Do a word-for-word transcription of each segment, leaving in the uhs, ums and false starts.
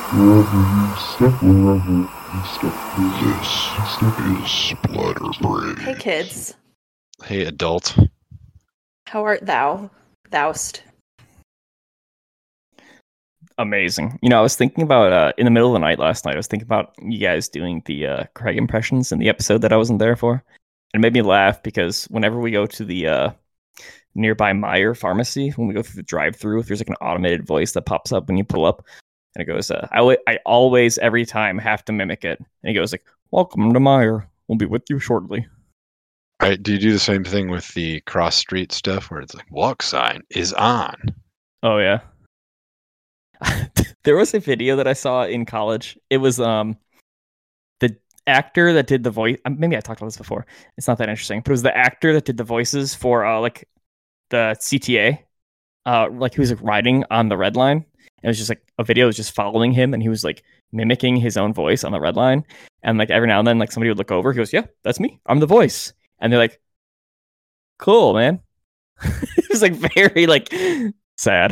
Wherever you step, wherever you step, this is Splatterbrain. Hey kids, Hey adult. how art thou? Thou'st. Amazing. You know, I was thinking about uh, in the middle of the night last night. I was thinking about you guys doing the uh, Craig impressions in the episode that I wasn't there for, and it made me laugh because whenever we go to the uh, nearby Meijer pharmacy, when we go through the drive-through, there's like an automated voice that pops up when you pull up, and it goes, uh, I, w- "I always, every time, have to mimic it." And he goes like, "Welcome to Meijer. We'll be with you shortly." Right, do you do the same thing with the cross street stuff where it's like walk sign is on? Oh yeah. There was a video that I saw in college. It was um the actor that did the voice. Maybe I talked about this before. It's not that interesting, but it was the actor that did the voices for uh like the C T A. Uh, like he was like riding on the red line. It was just like a video was just following him, and he was like mimicking his own voice on the red line. And like every now and then, like somebody would look over. He goes, "Yeah, that's me. I'm the voice." And they're like, "Cool, man." It was like very like sad.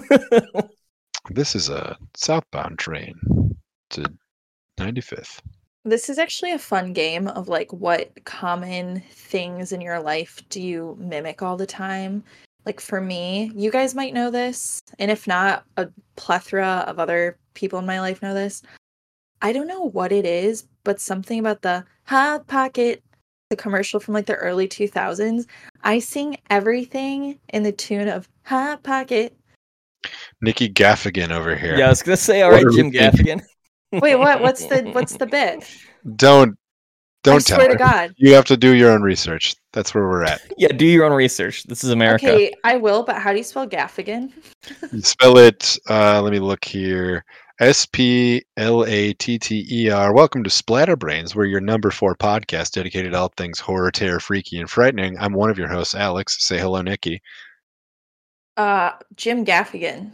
This is a southbound train to ninety-fifth. This is actually a fun game of like what common things in your life do you mimic all the time? Like for me, you guys might know this, and if not, a plethora of other people in my life know this. I don't know what it is, but something about the Hot Pocket, the commercial from like the early two thousands. I sing everything in the tune of Hot Pocket. Nikki Gaffigan over here. Yeah, I was gonna say, all right, What are Jim we thinking? Gaffigan. Wait, what? What's the what's the bit? Don't don't I tell swear her. to God. You have to do your own research. That's where we're at. Yeah, do your own research. This is America. Okay, I will, but how do you spell Gaffigan? You spell it, uh, let me look here. S P L A T T E R. Welcome to Splatterbrains. We're your number four podcast dedicated to all things horror, terror, freaky, and frightening. I'm one of your hosts, Alex. Say hello, Nikki. Uh, Jim Gaffigan.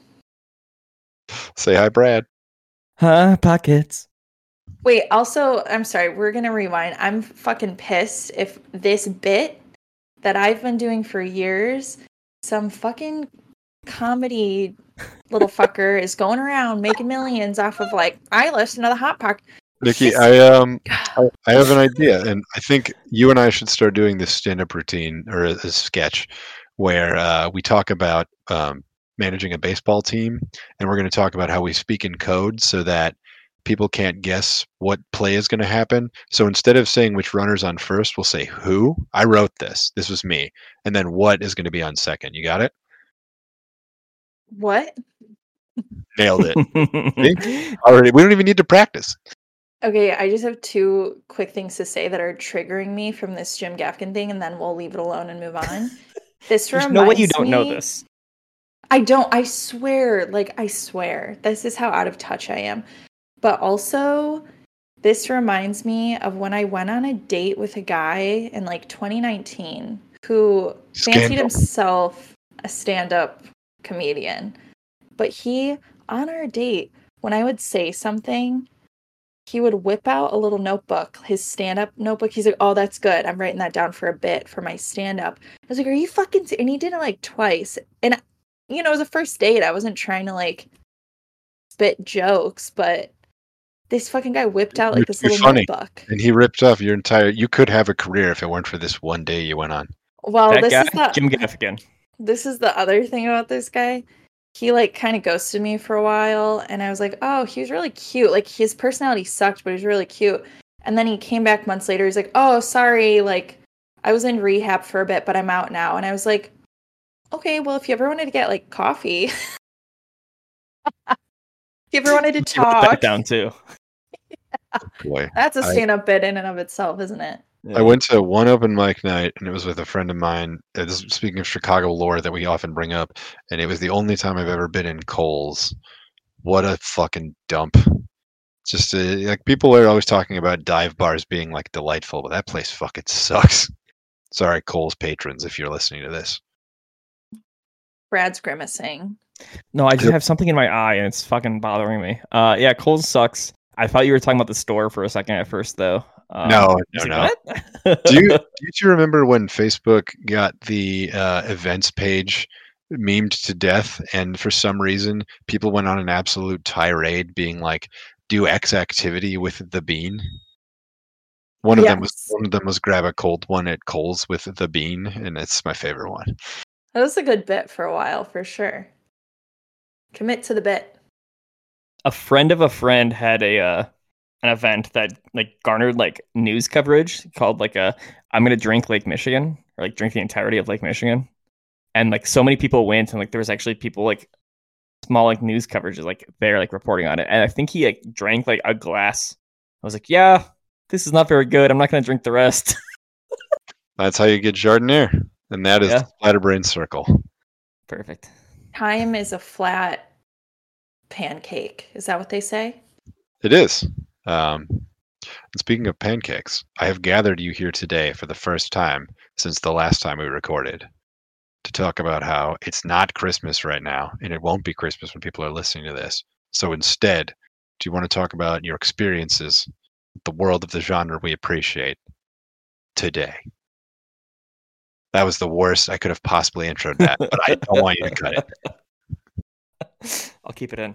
Say hi, Brad. Huh, pockets. Wait, also, I'm sorry, we're gonna rewind. I'm fucking pissed if this bit that I've been doing for years, some fucking comedy little fucker is going around making millions off of like, I listen to the Hot Pocket. Nikki, I um, I, I have an idea, and I think you and I should start doing this stand-up routine or a, a sketch where uh, we talk about um, managing a baseball team, and we're going to talk about how we speak in code so that people can't guess what play is going to happen. So instead of saying which runner's on first, we'll say who. I wrote this. This was me, and then what is going to be on second. You got it? What? Nailed it. See? Already, we don't even need to practice. Okay, I just have two quick things to say that are triggering me from this Jim Gaffigan thing, and then we'll leave it alone and move on. This There's reminds no way you don't me... know this. I don't. I swear. Like, I swear. This is how out of touch I am. But also, this reminds me of when I went on a date with a guy in like twenty nineteen who Scandal. fancied himself a stand-up comedian. But he, on our date, when I would say something, he would whip out a little notebook, his stand-up notebook. He's like, oh, that's good. I'm writing that down for a bit for my stand-up. I was like, are you fucking... Se-? And he did it like twice. And, you know, it was a first date. I wasn't trying to like spit jokes, but this fucking guy whipped out like this You're little funny. notebook. And he ripped off your entire... You could have a career if it weren't for this one day you went on. Well, That this guy, is the Jim Gaffigan. this is the other thing about this guy. He like kind of ghosted me for a while, and I was like, oh, he was really cute. Like his personality sucked, but he was really cute. And then he came back months later. He's like, oh, sorry, like I was in rehab for a bit, but I'm out now. And I was like, okay, well, if you ever wanted to get like coffee, if you ever wanted to You wrote that talk, down too. Boy. that's a I- stand-up bit in and of itself, isn't it? I went to one open mic night, and it was with a friend of mine. uh, This, speaking of Chicago lore that we often bring up, and it was the only time I've ever been in Kohl's. What a fucking dump! Just uh, like people are always talking about dive bars being like delightful, but that place fucking sucks. Sorry, Kohl's patrons, if you're listening to this. Brad's grimacing. No, I just have something in my eye, and it's fucking bothering me. Uh, yeah, Kohl's sucks. I thought you were talking about the store for a second at first, though. Um, No, I no, was no. like, what? Do you do you remember when Facebook got the uh, events page memed to death, and for some reason, people went on an absolute tirade, being like, "Do X activity with the bean." One of them was Yes. one of them was grab a cold one at Kohl's with the bean, and it's my favorite one. That was a good bit for a while, for sure. Commit to the bit. A friend of a friend had a uh, an event that like garnered like news coverage called like a I'm gonna drink Lake Michigan, or like drink the entirety of Lake Michigan, and like so many people went, and like there was actually people like small like news coverage like there like reporting on it, and I think he like drank like a glass. I was like, yeah, this is not very good. I'm not gonna drink the rest. That's how you get Jardinier, and that is Yeah. the Splatterbrain circle. Perfect. Time is a flat pancake. Is that what they say? It is. Um, and speaking of pancakes, I have gathered you here today for the first time since the last time we recorded to talk about how it's not Christmas right now, and it won't be Christmas when people are listening to this. So instead, do you want to talk about your experiences with the world of the genre we appreciate today? That was the worst I could have possibly introed that, but I don't want you to cut it. I'll keep it in.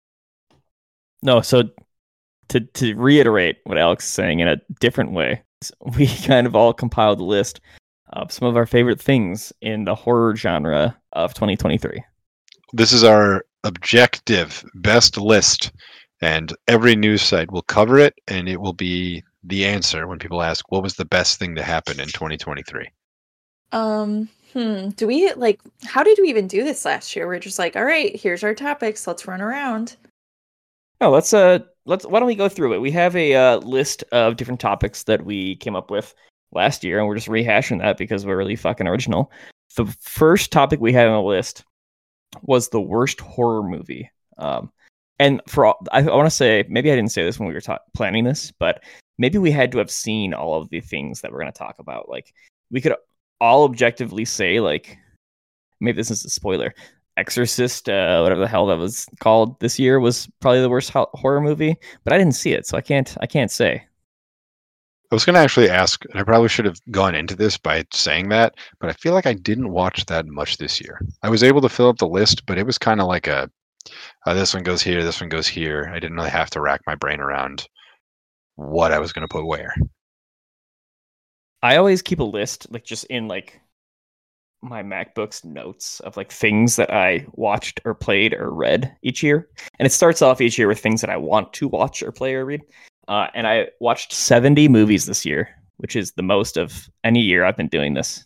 No, so to to reiterate what Alex is saying in a different way, we kind of all compiled a list of some of our favorite things in the horror genre of twenty twenty-three. This is our objective best list, and every news site will cover it, and it will be the answer when people ask what was the best thing to happen in twenty twenty-three. Um, hmm. Do we like how did we even do this last year? We're just like, all right, here's our topics, let's run around. Oh, let's uh let's why don't we go through it? We have a uh, list of different topics that we came up with last year, and we're just rehashing that because we're really fucking original. The first topic we had on the list was the worst horror movie. Um, and for all, I, I want to say, maybe I didn't say this when we were ta- planning this, but maybe we had to have seen all of the things that we're going to talk about. Like, we could all objectively say, like, maybe this is a spoiler, Exorcist, uh, whatever the hell that was called this year, was probably the worst ho- horror movie, but I didn't see it, so I can't, I can't say. I was going to actually ask, and I probably should have gone into this by saying that, but I feel like I didn't watch that much this year. I was able to fill up the list, but it was kind of like a, uh, this one goes here, this one goes here. I didn't really have to rack my brain around what I was going to put where. I always keep a list, like just in like my MacBook's notes of like things that I watched or played or read each year. And it starts off each year with things that I want to watch or play or read. Uh, and I watched seventy movies this year, which is the most of any year I've been doing this.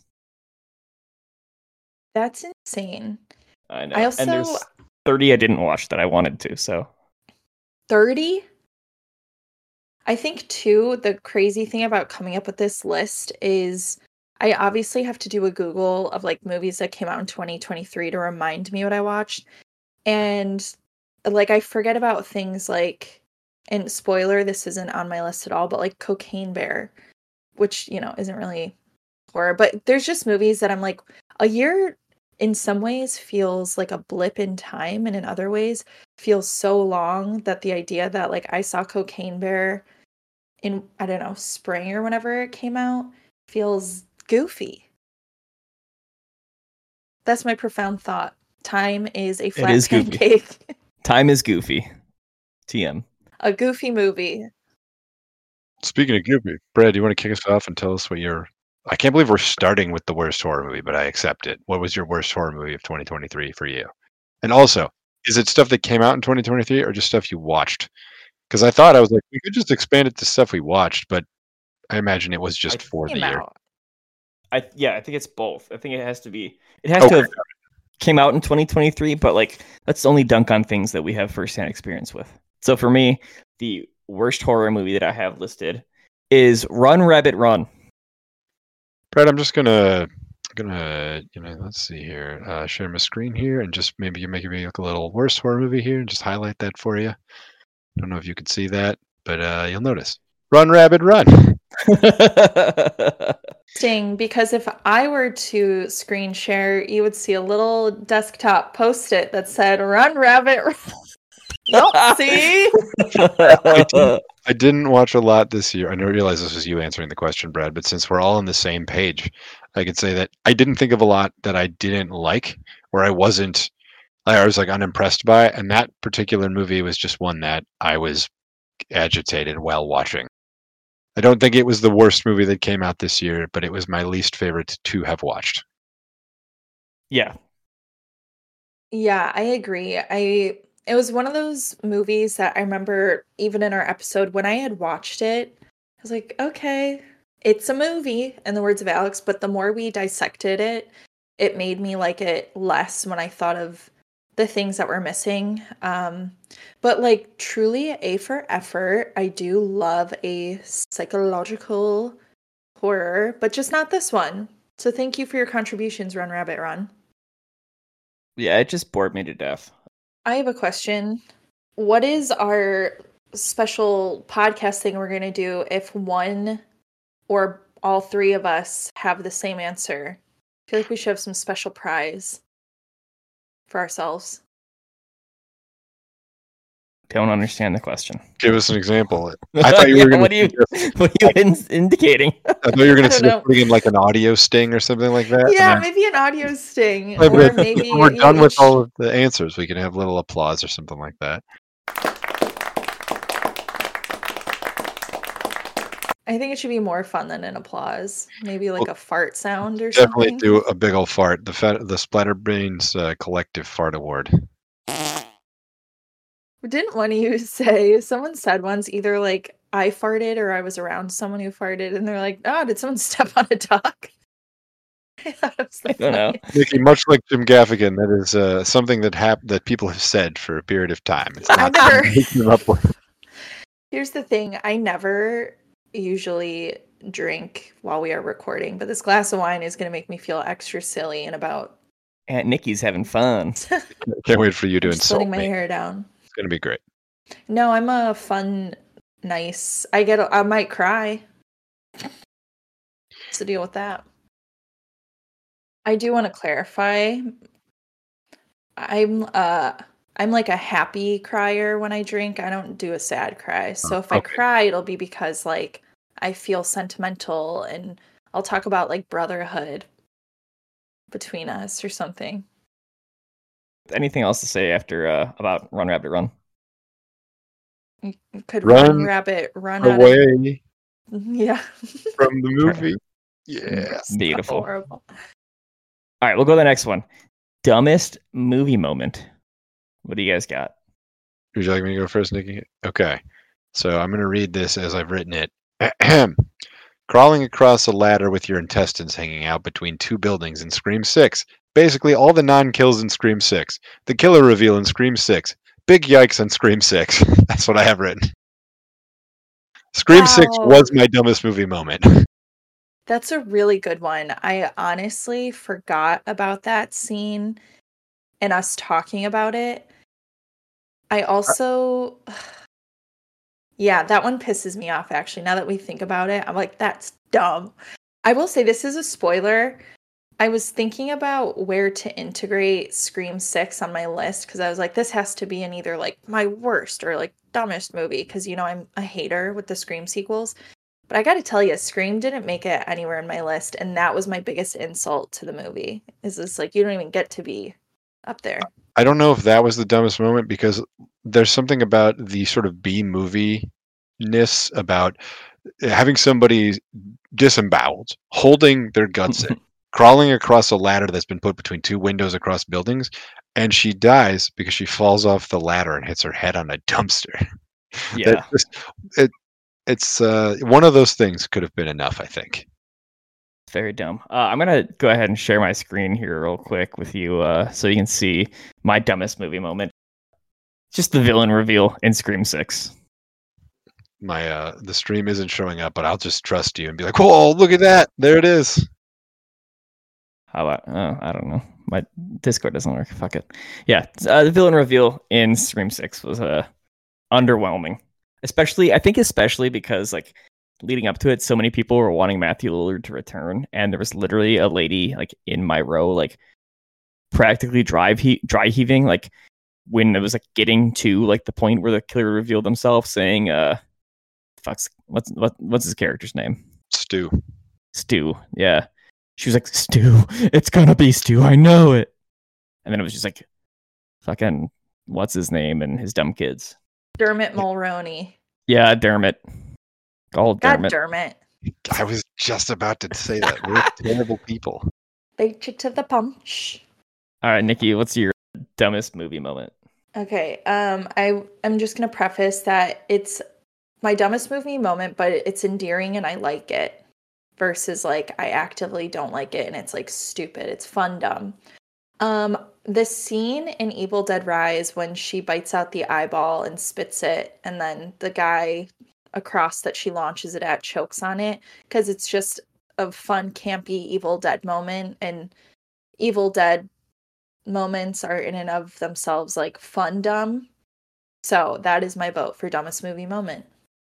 That's insane. I know. I also and there's thirty I didn't watch that I wanted to, so. thirty? I think too, the crazy thing about coming up with this list is I obviously have to do a Google of like movies that came out in twenty twenty-three to remind me what I watched. And like I forget about things like, and spoiler, this isn't on my list at all, but like Cocaine Bear, which, you know, isn't really horror, but there's just movies that I'm like, a year in some ways feels like a blip in time, and in other ways feels so long that the idea that like I saw Cocaine Bear in, I don't know, spring or whenever it came out feels goofy. That's my profound thought. Time is a flat is goofy. pancake. Time is goofy. T M. A goofy movie. Speaking of goofy, Brad, do you want to kick us off and tell us what your... I can't believe we're starting with the worst horror movie, but I accept it. What was your worst horror movie of twenty twenty-three for you? And also, is it stuff that came out in twenty twenty-three or just stuff you watched? Because I thought I was like, we could just expand it to stuff we watched, but I imagine it was just I for the Came year. out. I yeah, I think it's both. I think it has to be. It has Okay. to have came out in twenty twenty-three, but like let's only dunk on things that we have firsthand experience with. So for me, the worst horror movie that I have listed is Run Rabbit Run. Brad, I'm just gonna gonna you know let's see here, uh, share my screen here, and just maybe you make me look a little worst horror movie here, and just highlight that for you. Don't know if you can see that, but uh, you'll notice. Run Rabbit Run. Interesting, because if I were to screen share, you would see a little desktop post-it that said "Run Rabbit Run." Nope, see? I didn't watch a lot this year. I didn't realize this was you answering the question, Brad, but since we're all on the same page, I could say that I didn't think of a lot that I didn't like where I wasn't, I was like unimpressed by it. And that particular movie was just one that I was agitated while watching. I don't think it was the worst movie that came out this year, but it was my least favorite to have watched. Yeah. Yeah, I agree. I it was one of those movies that I remember even in our episode when I had watched it, I was like, okay, it's a movie, in the words of Alex, but the more we dissected it, it made me like it less when I thought of the things that were missing. Um, but like truly A for effort, I do love a psychological horror, but just not this one. So thank you for your contributions, Run Rabbit Run. Yeah, it just bored me to death. I have a question. What is our special podcast thing we're going to do if one or all three of us have the same answer? I feel like we should have some special prize for ourselves. Don't understand the question. Give us an example. I thought you were Yeah, going what are you, what are you in- indicating? I thought you were going I to don't know. put in like an audio sting or something like that. Yeah, and maybe an audio sting. then- Or maybe when we're you done with each- all of the answers, we can have little applause or something like that. I think it should be more fun than an applause. Maybe like a fart sound or something. Definitely do a big old fart. The fa- the Splatterbrains uh, Collective Fart Award. Didn't one of you say, someone said once either like I farted or I was around someone who farted and they're like, oh, did someone step on a duck? I thought it was the I don't know. funniest. Nikki, much like Jim Gaffigan, that is uh, something that hap- that people have said for a period of time. It's I not never- something we came up with. Here's the thing. I never usually drink while we are recording, but this glass of wine is going to make me feel extra silly in about Aunt Nikki's having fun. Can't wait for you to I'm just insult letting my me. hair down. It's going to be great. No, I'm a fun, nice. I get. I might cry. What's the deal with that? I do want to clarify. I'm uh I'm like a happy crier when I drink. I don't do a sad cry. So if I okay. cry, it'll be because like I feel sentimental and I'll talk about like brotherhood between us or something. Anything else to say after uh, about Run Rabbit Run? You could Run run, rabbit, run out Away of yeah. from the movie. Yeah. It's Beautiful. horrible. All right, we'll go to the next one. Dumbest movie moment. What do you guys got? Would you like me to go first, Nikki? Okay. So I'm going to read this as I've written it. Crawling across a ladder with your intestines hanging out between two buildings in Scream six. Basically, all the non-kills in Scream six. The killer reveal in Scream six. Big yikes on Scream six. That's what I have written. Scream six Wow. was my dumbest movie moment. That's a really good one. I honestly forgot about that scene and us talking about it. I also, yeah, that one pisses me off actually. Now that we think about it, I'm like, that's dumb. I will say this is a spoiler. I was thinking about where to integrate Scream six on my list because I was like, this has to be in either like my worst or like dumbest movie because, you know, I'm a hater with the Scream sequels. But I got to tell you, Scream didn't make it anywhere in my list. And that was my biggest insult to the movie. Is this like, you don't even get to be up there. I don't know if that was the dumbest moment because there's something about the sort of B movie-ness about having somebody disemboweled, holding their guts in, crawling across a ladder that's been put between two windows across buildings, and she dies because she falls off the ladder and hits her head on a dumpster. Yeah. That just, it, it's uh, one of those things could have been enough, I think. Very dumb. Uh, I'm gonna go ahead and share my screen here real quick with you, uh, so you can see my dumbest movie moment. Just the villain reveal in Scream six. My uh, the stream isn't showing up, but I'll just trust you and be like, "Whoa, look at that! There it is." How about? Oh, I don't know. My Discord doesn't work. Fuck it. Yeah, uh, the villain reveal in Scream six was uh, underwhelming. Especially, I think, especially because like leading up to it, so many people were wanting Matthew Lillard to return, and there was literally a lady like in my row, like practically dry he- dry heaving, like when it was like getting to like the point where the killer revealed himself, saying, "Uh, fuck's what's what what's his character's name? Stu. Stu." Yeah, she was like, "Stu, it's gonna be Stu. I know it." and then it was just like fucking what's his name and his dumb kids. Dermot Mulroney. Yeah, Dermot. Old God, Dermot. Dermot. I was just about to say that. We're terrible people. Beat you to the punch. All right, Nikki, what's your dumbest movie moment? Okay, um, I I'm just gonna preface that it's my dumbest movie moment, but it's endearing and I like it. Versus like I actively don't like it and it's like stupid. It's fun dumb. Um, the scene in Evil Dead Rise when she bites out the eyeball and spits it, and then the guy across that she launches it at chokes on it, because it's just a fun, campy Evil Dead moment, and Evil Dead moments are in and of themselves like fun dumb. So that is my vote for dumbest movie moment.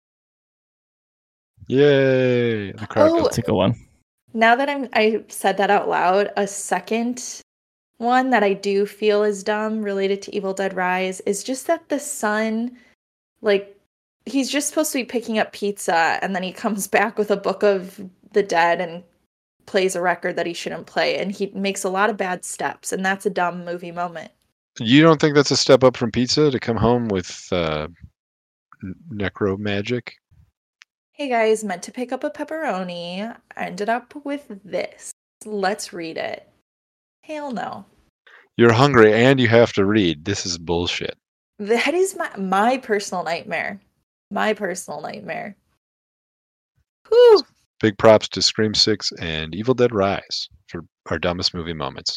Yay! The crowd Oh, goes, That's a good one. Now that I'm I said that out loud, a second one that I do feel is dumb related to Evil Dead Rise is just that the son, like, he's just supposed to be picking up pizza and then he comes back with a book of the dead and plays a record that he shouldn't play, and he makes a lot of bad steps, and that's a dumb movie moment. You don't think that's a step up from pizza to come home with uh, n- necro magic? Hey guys, meant to pick up a pepperoni. I ended up with this. Let's read it. Hell no. You're hungry and you have to read. This is bullshit. That is my my personal nightmare. My personal nightmare. Whew. Big props to Scream six and Evil Dead Rise for our dumbest movie moments.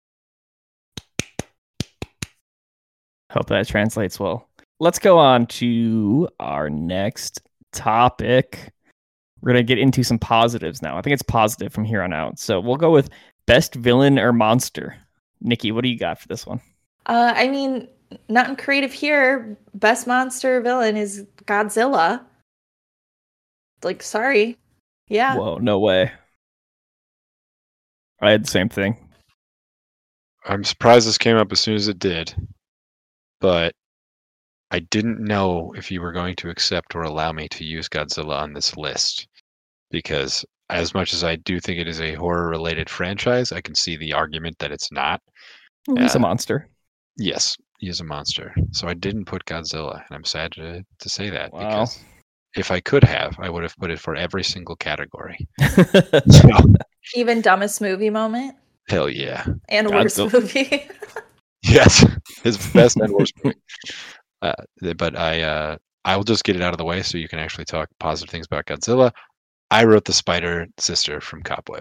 Hope that translates well. Let's go on to our next topic. We're going to get into some positives now. I think it's positive from here on out. So we'll go with best villain or monster. Nikki, what do you got for this one? Uh, I mean, nothing creative here. Best monster villain is Godzilla. Like, sorry. Yeah. Whoa, no way. I had the same thing. I'm surprised this came up as soon as it did, but I didn't know if you were going to accept or allow me to use Godzilla on this list, because as much as I do think it is a horror-related franchise, I can see the argument that it's not. Well, he's Uh, a monster. Yes, he is a monster. So I didn't put Godzilla, and I'm sad to, to say that, Wow. because if I could have, I would have put it for every single category. So, Even dumbest movie moment hell yeah. and worst Godzilla. movie. Yes, his best and worst movie. Uh, th- but I, uh, I will just get it out of the way so you can actually talk positive things about Godzilla. I wrote the Spider Sister from Cobweb.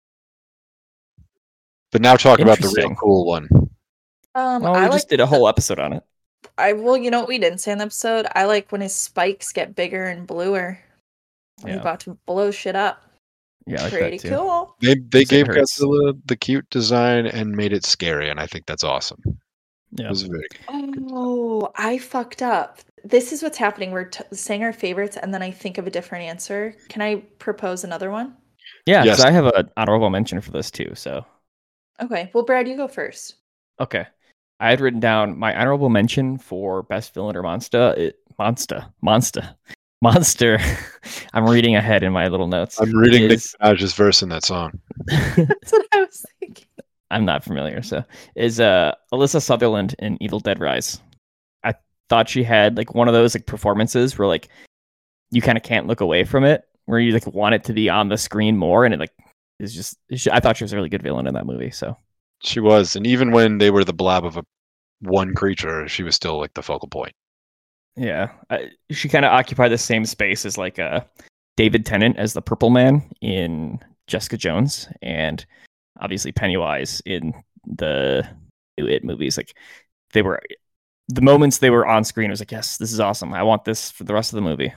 But now talk about the real Interesting. cool one. Um, Well, we I just like. did a whole episode on it. I well, you know what we didn't say in the episode? I like when his spikes get bigger and bluer. When he's Yeah. about to blow shit up. Yeah, I like Pretty that too. cool. They they Looks like gave it hurts. Godzilla the cute design and made it scary, and I think that's awesome. It Yeah. was very good. Oh, I fucked up. This is what's happening. We're t- saying our favorites, and then I think of a different answer. Can I propose another one? Yeah, because Yes. I have an honorable mention for this too. So, Okay. Well, Brad, you go first. okay. I had written down my honorable mention for best villain or monster. It, monster. Monster. Monster. I'm reading ahead in my little notes. I'm reading Nicki is- Minaj's verse in that song. That's what I was thinking. I'm not familiar. So, is uh, Alyssa Sutherland in Evil Dead Rise. I thought she had like one of those like performances where like you kind of can't look away from it, where you like want it to be on the screen more, and it like is just. She, I thought she was a really good villain in that movie. So, She was, and even when they were the blob of a one creature, she was still like the focal point. yeah, I, she kind of occupied the same space as like uh, David Tennant as the Purple Man in Jessica Jones, and obviously Pennywise in the new It movies. Like they were, the moments they were on screen, I was like, yes, this is awesome. I want this for the rest of the movie.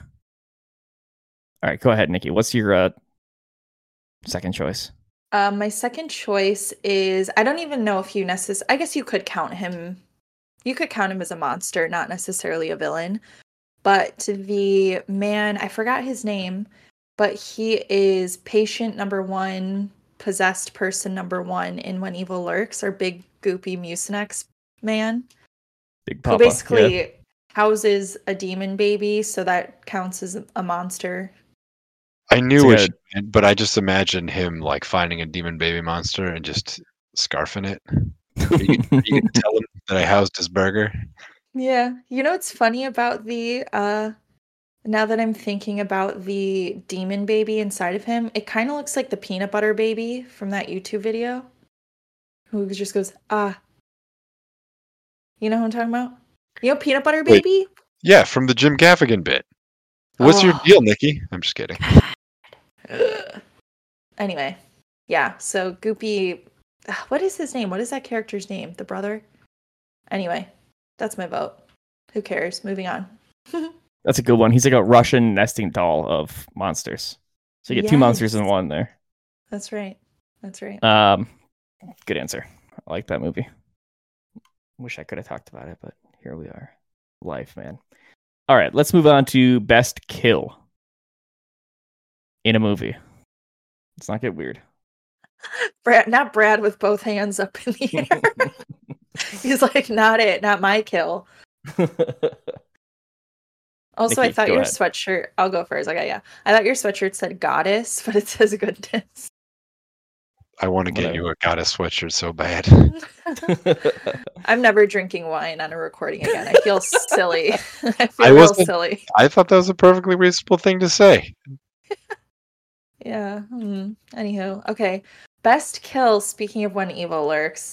All right, go ahead, Nikki. What's your uh, second choice? Um, my second choice is I don't even know if you necess- I guess you could count him. You could count him as a monster, not necessarily a villain. But the man, I forgot his name, but he is patient number one, possessed person number one in When Evil Lurks, or big goopy Mucinex man, Big who Papa. basically Yeah. houses a demon baby, so that counts as a monster. I knew It's what good. she meant, but I just imagined him like finding a demon baby monster and just scarfing it. Are you, are you gonna tell him that I housed his burger? Yeah. You know what's funny about the uh now that I'm thinking about the demon baby inside of him, it kind of looks like the peanut butter baby from that YouTube video. Who just goes, ah. You know who I'm talking about? You know peanut butter Wait. baby? Yeah, from the Jim Gaffigan bit. What's your Oh. deal, Nikki? I'm just kidding. Ugh. Anyway, yeah. So Goopy, ah, what is his name? What is that character's name? The brother? Anyway, that's my vote. Who cares? Moving on. That's a good one. He's like a Russian nesting doll of monsters. So you get two monsters in Yes. one there. That's right. That's right. Um, good answer. I like that movie. Wish I could have talked about it, but here we are. Life, man. All right, let's move on to best kill in a movie. Let's not get weird. Brad, not Brad with both hands up in the air. He's like, not it, not my kill. Also, Nikki, I thought go your ahead. sweatshirt. I'll go first. Okay, yeah. I thought your sweatshirt said goddess, but it says goodness. I want to get Whatever. you a goddess sweatshirt so bad. I'm never drinking wine on a recording again. I feel silly. I feel I real wasn't- silly. I thought that was a perfectly reasonable thing to say. Yeah. Hmm. Anywho, okay. Best kill. Speaking of when evil lurks,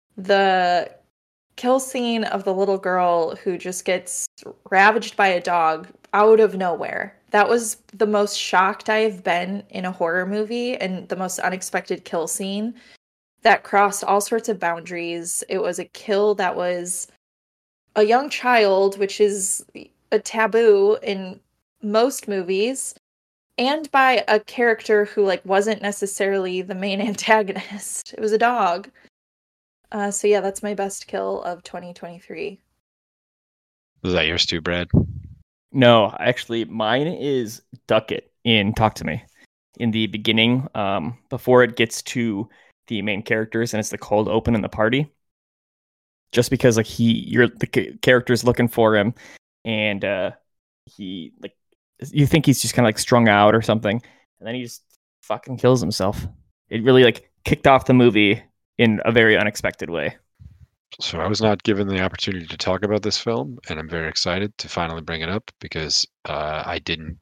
the kill scene of the little girl who just gets ravaged by a dog out of nowhere. That was the most shocked I have been in a horror movie, and the most unexpected kill scene that crossed all sorts of boundaries. It was a kill that was a young child, which is a taboo in most movies, and by a character who like wasn't necessarily the main antagonist. It was a dog. Uh, so yeah, that's my best kill of twenty twenty-three. Was that yours too, Brad? No, actually, mine is Duckett in Talk to Me. In the beginning, um, before it gets to the main characters and it's the cold open in the party. Just because like he, you're the ca- character's looking for him, and uh, he like you think he's just kind of like strung out or something, and then he just fucking kills himself. It really like kicked off the movie in a very unexpected way. So I was not given the opportunity to talk about this film, and I'm very excited to finally bring it up because uh, I didn't.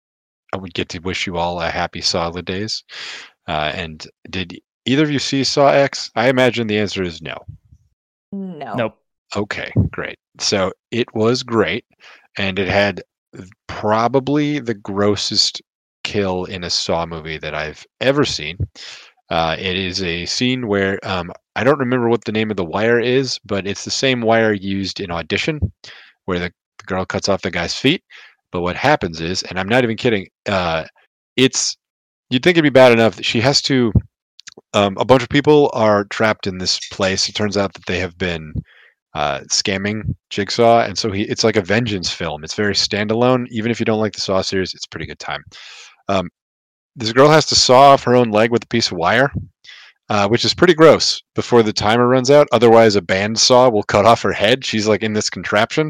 I would get to wish you all a happy Saw days. Uh, and did either of you see Saw X? I imagine the answer is no. No. Nope. Okay, great. So it was great, and it had probably the grossest kill in a Saw movie that I've ever seen. Uh, it is a scene where um, I don't remember what the name of the wire is, but it's the same wire used in Audition, where the, the girl cuts off the guy's feet. But what happens is, and I'm not even kidding, uh, it's you'd think it'd be bad enough that she has to. Um, a bunch of people are trapped in this place. It turns out that they have been uh, scamming Jigsaw, and so he it's like a vengeance film. It's very standalone. Even if you don't like the Saw series, it's a pretty good time. Um, this girl has to saw off her own leg with a piece of wire, uh, which is pretty gross before the timer runs out. Otherwise, a bandsaw will cut off her head. She's like in this contraption.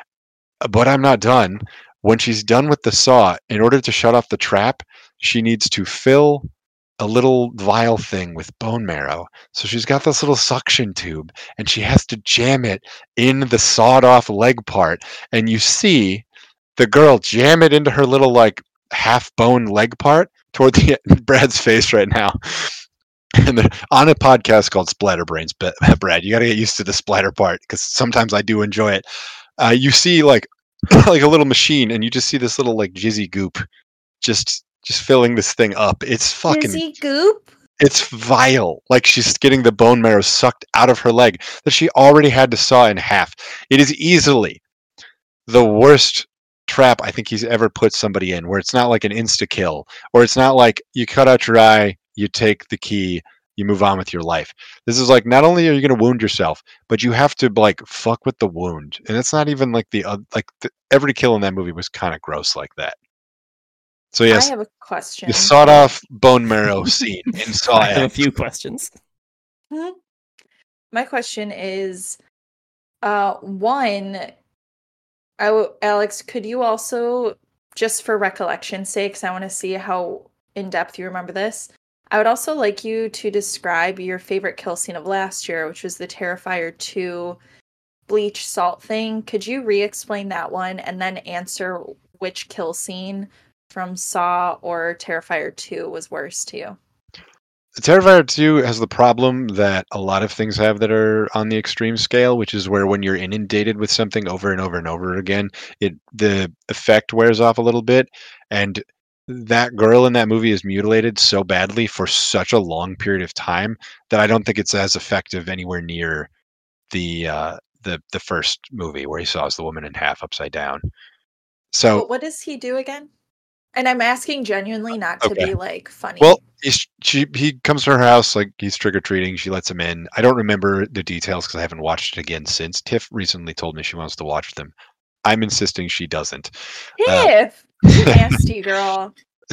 But I'm not done. When she's done with the saw, in order to shut off the trap, she needs to fill a little vial thing with bone marrow. So she's got this little suction tube, and she has to jam it in the sawed off leg part. And you see the girl jam it into her little like half bone leg part toward the Brad's face right now. And the, on a podcast called Splatterbrains, but Brad, you got to get used to the splatter part because sometimes I do enjoy it. Uh, you see like like a little machine, and you just see this little like jizzy goop, just just filling this thing up. It's fucking. Jizzy goop? It's vile. Like she's getting the bone marrow sucked out of her leg that she already had to saw in half. It is easily the worst trap I think he's ever put somebody in, where it's not like an insta kill, or it's not like you cut out your eye, you take the key, you move on with your life. This is like, not only are you going to wound yourself, but you have to like fuck with the wound. And it's not even like the uh, like the, every kill in that movie was kind of gross like that. So yes, I have a question. the sawed off bone marrow scene in Saw I have a X. few questions. Mhm. My question is, uh, one, I w- Alex, could you also, just for recollection's sake, because I want to see how in depth you remember this, I would also like you to describe your favorite kill scene of last year, which was the Terrifier two bleach salt thing. Could you re-explain that one and then answer which kill scene from Saw or Terrifier two was worse to you? Terrifier two has the problem that a lot of things have that are on the extreme scale, which is where when you're inundated with something over and over and over again, it the effect wears off a little bit. And that girl in that movie is mutilated so badly for such a long period of time that I don't think it's as effective anywhere near the uh, the the first movie where he saws the woman in half upside down. So But what does he do again? And I'm asking genuinely, not to Okay. be like funny. Well, he's, she he comes to her house like he's trick or treating. She lets him in. I don't remember the details because I haven't watched it again since. Tiff recently told me she wants to watch them. I'm insisting she doesn't. Uh, Tiff, you nasty girl.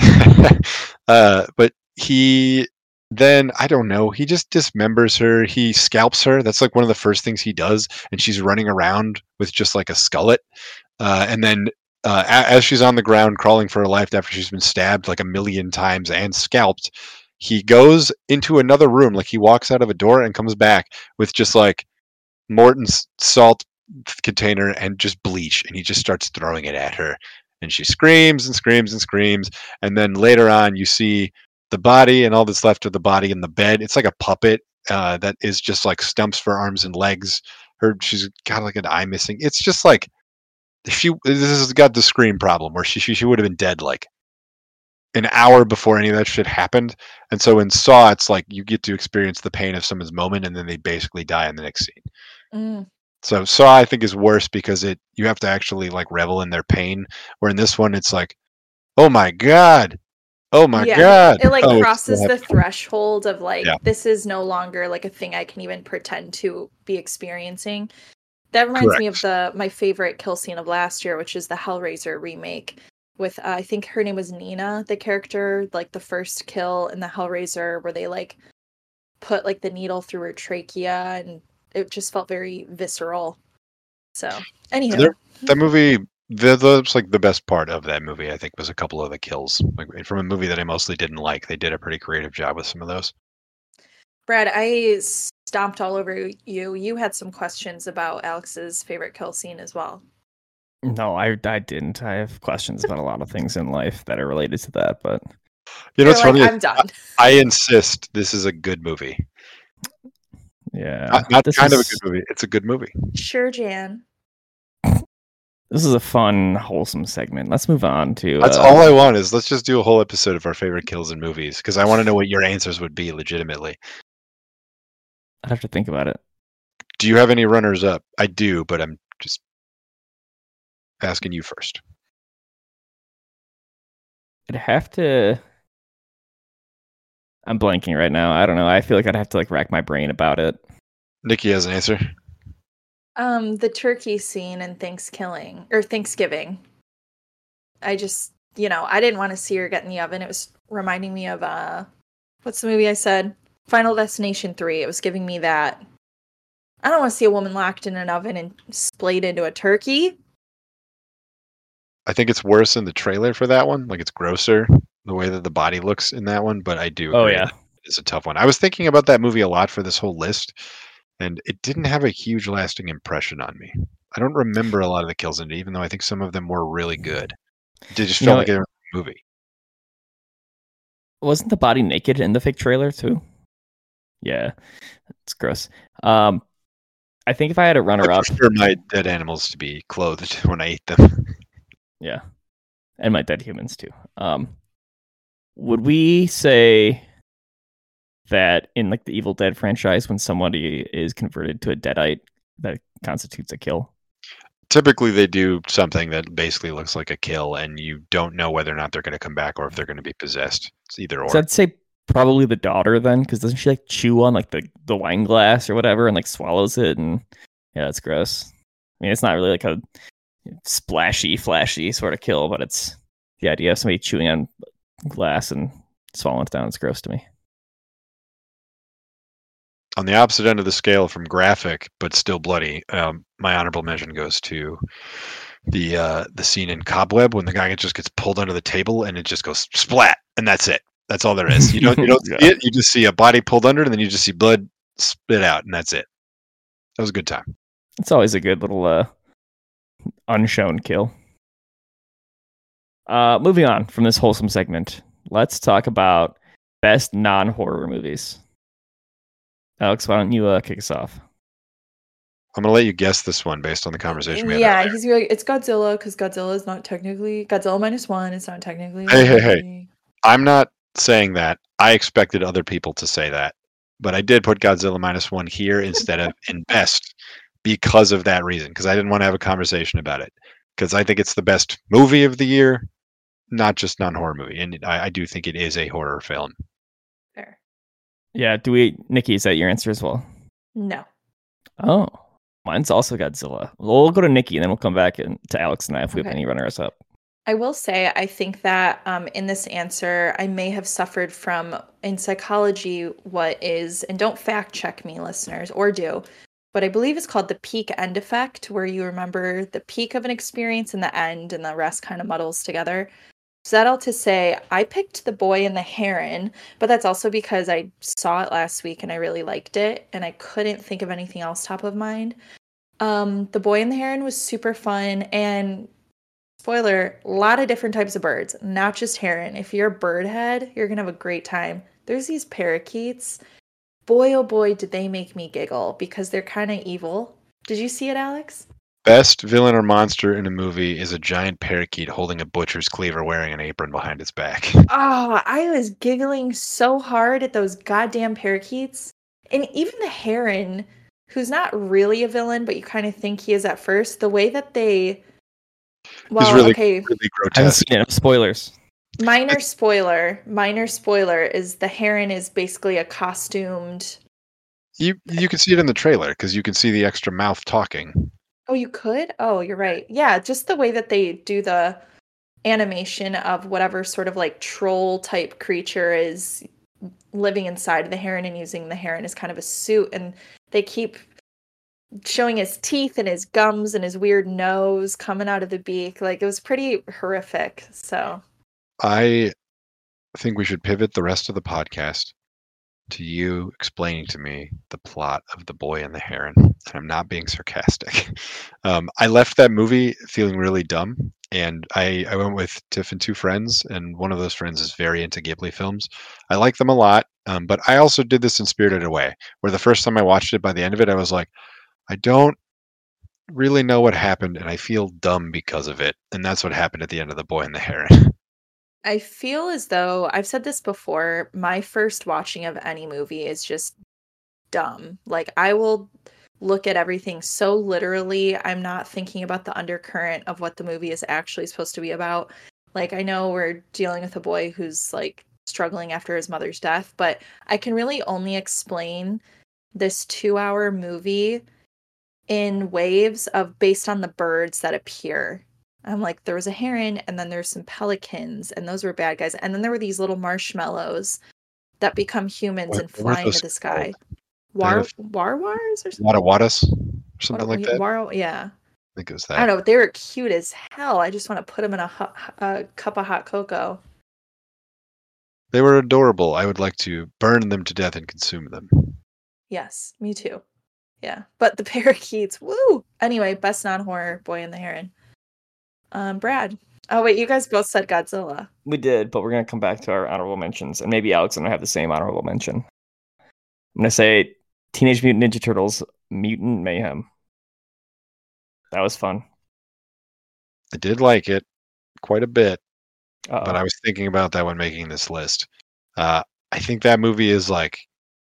uh, but he then I don't know. He just dismembers her. He scalps her. That's like one of the first things he does, and she's running around with just like a skullet. Uh, and then uh, a- as she's on the ground crawling for her life after she's been stabbed like a million times and scalped, he goes into another room. Like he walks out of a door and comes back with just like Morton's salt container and just bleach, and he just starts throwing it at her. And she screams and screams and screams. And then later on, you see the body and all that's left of the body in the bed. It's like a puppet uh, that is just like stumps for arms and legs. Her, she's got like an eye missing. It's just like she. This has got the Scream problem where she she, she would have been dead like an hour before any of that shit happened. And so in Saw, it's like you get to experience the pain of someone's moment, and then they basically die in the next scene. Mm. So Saw, I think, is worse because it you have to actually like revel in their pain. Where in this one, it's like, oh my god, oh my Yeah, god, it like oh, it's crosses so the happy. threshold of like, Yeah. this is no longer like a thing I can even pretend to be experiencing. That reminds me of the my favorite kill scene of last year, which is the Hellraiser remake with uh, I think her name was Nina, the character, like the first kill in the Hellraiser where they like put like the needle through her trachea, and it just felt very visceral. So, anywho, There- That movie, the, that's like the best part of that movie, I think, was a couple of the kills. Like from a movie that I mostly didn't like, they did a pretty creative job with some of those. Brad, I stomped all over you. You had some questions about Alex's favorite kill scene as well. No, I I didn't. I have questions about a lot of things in life that are related to that, but You know You're what's like, funny? I'm done. I insist this is a good movie. yeah. Not, not this kind of a is- good movie. It's a good movie. Sure, Jan. This is a fun, wholesome segment. Let's move on to. That's uh, all I want is let's just do a whole episode of our favorite kills in movies because I want to know what your answers would be legitimately. I'd have to think about it. Do you have any runners up? I do, but I'm just asking you first. I'd have to. I'm blanking right now. I don't know. I feel like I'd have to like rack my brain about it. Nikki has an answer. Um, the turkey scene in Thanksgiving or Thanksgiving. I just, you know, I didn't want to see her get in the oven. It was reminding me of uh, what's the movie I said? Final Destination three. It was giving me that. I don't want to see a woman locked in an oven and splayed into a turkey. I think it's worse in the trailer for that one. Like it's grosser the way that the body looks in that one, but I do. Oh, agree yeah. that it's a tough one. I was thinking about that movie a lot for this whole list, and it didn't have a huge lasting impression on me. I don't remember a lot of the kills in it, even though I think some of them were really good. It just You felt know, like a movie. Wasn't the body naked in the fake trailer too? Yeah, it's gross. Um, I think if I had a I runner up, prefer my dead animals to be clothed when I eat them. yeah, and my dead humans too. Um, would we say that in like the Evil Dead franchise, when somebody is converted to a deadite, that constitutes a kill? Typically, they do something that basically looks like a kill, and you don't know whether or not they're going to come back or if they're going to be possessed. It's either or. So I'd say probably the daughter then, because doesn't she like chew on like the, the wine glass or whatever and like swallows it? And yeah, it's gross. I mean, it's not really like a splashy, flashy sort of kill, but it's the idea of somebody chewing on glass and swallowing it down. It's gross to me. On the opposite end of the scale from graphic but still bloody, um, my honorable mention goes to the uh, the scene in Cobweb when the guy just gets pulled under the table and it just goes splat, and that's it. That's all there is. You don't you don't Yeah. see it. You just see a body pulled under, and then you just see blood spit out, and that's it. That was a good time. It's always a good little uh, unshown kill. Uh, moving on from this wholesome segment, let's talk about best non-horror movies. Alex, why don't you uh, kick us off? I'm gonna let you guess this one based on the conversation we had Yeah, earlier. he's gonna be like, it's Godzilla because Godzilla is not technically Godzilla minus one. It's not technically. a Hey, hey, movie. hey. I'm not saying that. I expected other people to say that, but I did put Godzilla minus one here instead of in best because of that reason. Because I didn't want to have a conversation about it. Because I think it's the best movie of the year, not just non-horror movie, and I, I do think it is a horror film. Fair. Yeah, do we, Nikki? Is that your answer as well? No. Oh, mine's also Godzilla. We'll go to Nikki, and then we'll come back and, to Alex and I if we have Okay. any runners up. I will say, I think that um, in this answer, I may have suffered from, in psychology, what is, and don't fact check me, listeners, or do, but I believe it's called the peak end effect, where you remember the peak of an experience and the end, and the rest kind of muddles together. So that all to say, I picked The Boy and the Heron, but that's also because I saw it last week and I really liked it, and I couldn't think of anything else top of mind. Um, The Boy and the Heron was super fun, and spoiler, a lot of different types of birds, not just heron. If you're a bird head, you're gonna have a great time. There's these parakeets. Boy, oh boy, did they make me giggle because they're kind of evil. Did you see it, Alex? Best villain or monster in a movie is a giant parakeet holding a butcher's cleaver wearing an apron behind its back. Oh, I was giggling so hard at those goddamn parakeets. And even the heron, who's not really a villain, but you kind of think he is at first, the way that they... Well, He's really, okay, really I haven't grotesque. seen it. Spoilers. minor spoiler, minor spoiler is the heron is basically a costumed... You you can see it in the trailer because you can see the extra mouth talking. Oh, you could? Oh, you're right. Yeah, just the way that they do the animation of whatever sort of like troll type creature is living inside of the heron and using the heron as kind of a suit, and they keep showing his teeth and his gums and his weird nose coming out of the beak. Like, it was pretty horrific. So I think we should pivot the rest of the podcast to you explaining to me the plot of The Boy and the Heron. And I'm not being sarcastic. Um, I left that movie feeling really dumb, and I, I went with Tiff and two friends, and one of those friends is very into Ghibli films. I like them a lot, um, but I also did this in Spirited Away, where the first time I watched it, by the end of it, I was like, I don't really know what happened, and I feel dumb because of it. And that's what happened at the end of The Boy and the Heron. I feel as though I've said this before, my first watching of any movie is just dumb. Like, I will look at everything so literally. I'm not thinking about the undercurrent of what the movie is actually supposed to be about. Like, I know we're dealing with a boy who's like struggling after his mother's death, but I can really only explain this two hour movie in waves of based on the birds that appear. I'm like, there was a heron, and then there's some pelicans, and those were bad guys. And then there were these little marshmallows that become humans What- and what were fly into those the sky. called? War Kind Warwars or something? Wada Wadas? Or something What- like that? War, yeah. I think it was I that. don't know. They were cute as hell. I just want to put them in a, hot, a cup of hot cocoa. They were adorable. I would like to burn them to death and consume them. Yes, me too. Yeah, but the parakeets, woo! Anyway, best non-horror, Boy and the Heron. Um, Brad. Oh wait, you guys both said Godzilla. We did, but we're going to come back to our honorable mentions, and maybe Alex and I have the same honorable mention. I'm going to say Teenage Mutant Ninja Turtles Mutant Mayhem. That was fun. I did like it quite a bit, Uh-oh. but I was thinking about that when making this list. Uh, I think that movie is like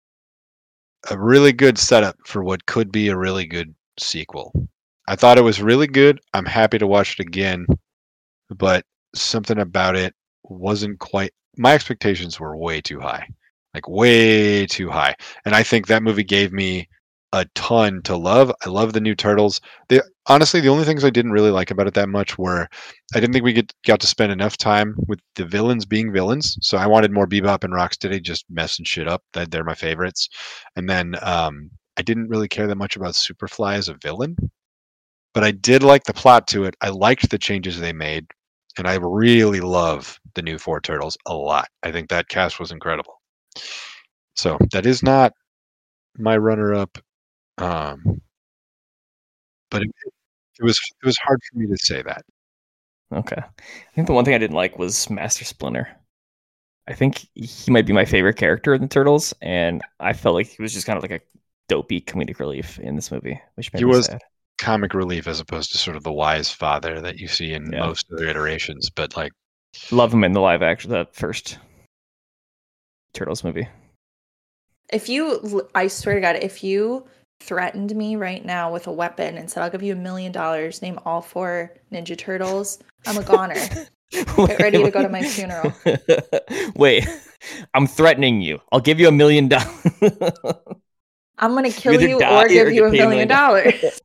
a really good setup for what could be a really good sequel. I thought it was really good. I'm happy to watch it again, but something about it wasn't quite. My expectations were way too high, like way too high. And I think that movie gave me a ton to love. I love the new Turtles. They, honestly, the only things I didn't really like about it that much were I didn't think we get, got to spend enough time with the villains being villains. So I wanted more Bebop and Rocksteady just messing shit up. That they're my favorites. And then um, I didn't really care that much about Superfly as a villain, but I did like the plot to it. I liked the changes they made. and I really love the new Four Turtles a lot. I think that cast was incredible. So that is not my runner-up, um, but it, it was it was hard for me to say that. Okay. I think the one thing I didn't like was Master Splinter. I think he might be my favorite character in the Turtles, and I felt like he was just kind of like a dopey comedic relief in this movie, which made He me was sad. comic relief as opposed to sort of the wise father that you see in Yeah. most other iterations, but like Love him in the live action, the first Turtles movie. If you, I swear to God, if you threatened me right now with a weapon and said, I'll give you a million dollars, name all four Ninja Turtles, I'm a goner. Get ready to go to my funeral. Wait, I'm threatening you. I'll give you a million dollars. I'm going to kill either you die or give or you get a paid a million million dollars.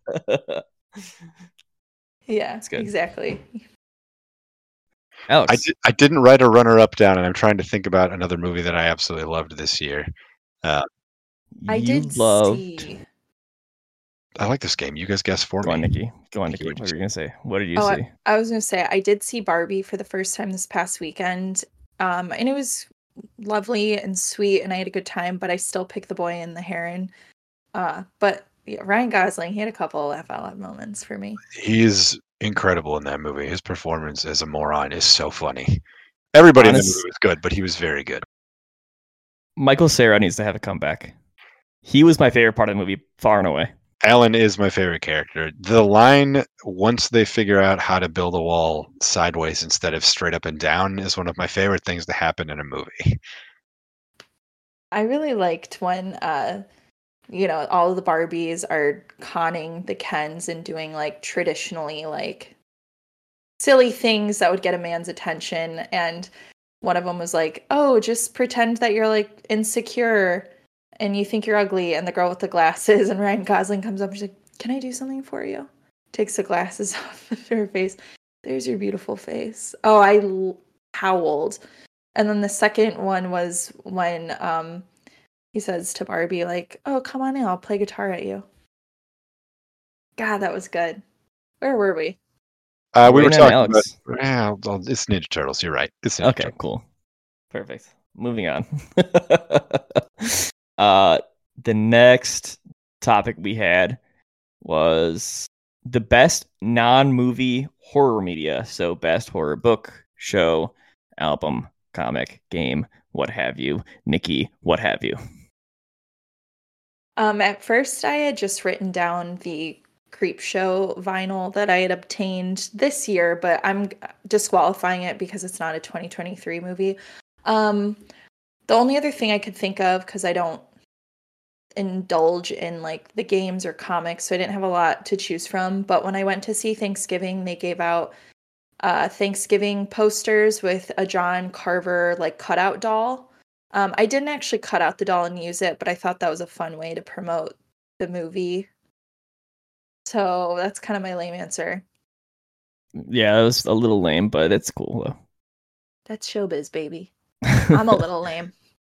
Yeah, That's good. exactly. Alex, I, did, I didn't write a runner-up down, and I'm trying to think about another movie that I absolutely loved this year. Uh, I you did loved... see. I like this game. You guys guess for Go me. on, Nikki. Go on, Nikki, Nikki. what'd you What were you gonna say? What did you Oh, see? I, I was going to say, I did see Barbie for the first time this past weekend. Um, and it was lovely and sweet, and I had a good time, but I still picked The Boy and the Heron. Uh, but yeah, Ryan Gosling, he had a couple laugh out loud moments for me. He's incredible in that movie. His performance as a moron is so funny. Everybody Honest- in the movie was good, but he was very good. Michael Cera needs to have a comeback. He was my favorite part of the movie, far and away. Alan is my favorite character. The line, once they figure out how to build a wall sideways instead of straight up and down, is one of my favorite things to happen in a movie. I really liked when, uh, you know, all of the Barbies are conning the Kens and doing like traditionally like silly things that would get a man's attention. And one of them was like, oh, just pretend that you're like insecure and you think you're ugly. And the girl with the glasses, and Ryan Gosling comes up and she's like, can I do something for you? Takes the glasses off of her face. There's your beautiful face. Oh, I l- howled. And then the second one was when um, he says to Barbie, like, oh, come on in, I'll play guitar at you. God, that was good. Where were we? Uh, we Were were you, talking Alex? about. Yeah, well, it's Ninja Turtles. You're right. It's Ninja Okay, Turtles. cool. Perfect. Moving on. uh, the next topic we had was the best non-movie horror media. So best horror book, show, album, comic, game, what have you. Nikki, what have you? Um, at first, I had just written down the Creepshow vinyl that I had obtained this year, but I'm disqualifying it because it's not a twenty twenty-three movie. Um, the only other thing I could think of, because I don't indulge in like the games or comics, so I didn't have a lot to choose from, but when I went to see Thanksgiving, they gave out uh, Thanksgiving posters with a John Carver like cutout doll. Um, I didn't actually cut out the doll and use it, but I thought that was a fun way to promote the movie. So that's kind of my lame answer. Yeah, it was a little lame, but it's cool though. That's showbiz, baby. I'm a little lame.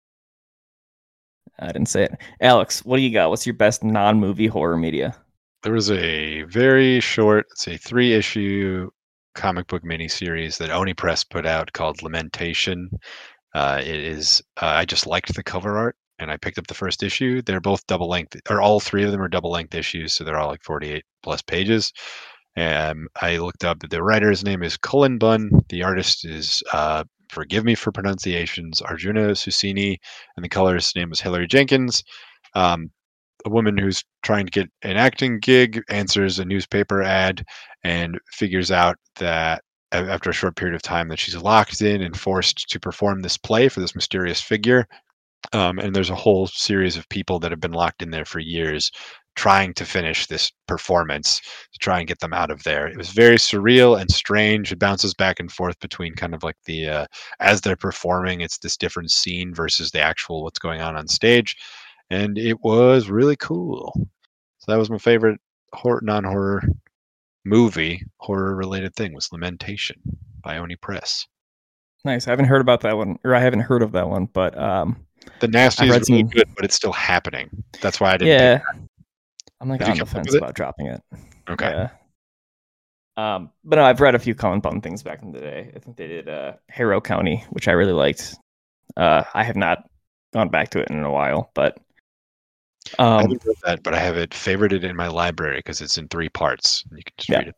I didn't say it. Alex, what do you got? What's your best non-movie horror media? There was a very short, it's a three-issue comic book miniseries that Oni Press put out called Lamentation. Uh, it is. Uh, I just liked the cover art, and I picked up the first issue. They're both double length, or all three of them are double length issues, so they're all like forty-eight plus pages. And I looked up. The writer's name is Cullen Bunn. The artist is, uh, forgive me for pronunciations, Arjuna Susini, and the colorist's name was Hillary Jenkins. Um, a woman who's trying to get an acting gig answers a newspaper ad and figures out that after a short period of time that she's locked in and forced to perform this play for this mysterious figure. Um, and there's a whole series of people that have been locked in there for years trying to finish this performance to try and get them out of there. It was very surreal and strange. It bounces back and forth between kind of like the, uh, as they're performing, it's this different scene versus the actual what's going on on stage. And it was really cool. So that was my favorite horror, non-horror movie, horror-related thing was Lamentation by Oni Press. Nice. I haven't heard about that one, or I haven't heard of that one, but um, The Nasty I've is read really some- good, but it's still happening. That's why I didn't. yeah, pick I'm like Have you on the kept up fence with it? about dropping it. it. Okay. Yeah. Um, but no, I've read a few Cullen Bunn things back in the day. I think they did uh, Harrow County, which I really liked. Uh, I have not gone back to it in a while, but I um, haven't read that, but I have it favorited in my library because it's in three parts. You can just Yeah. read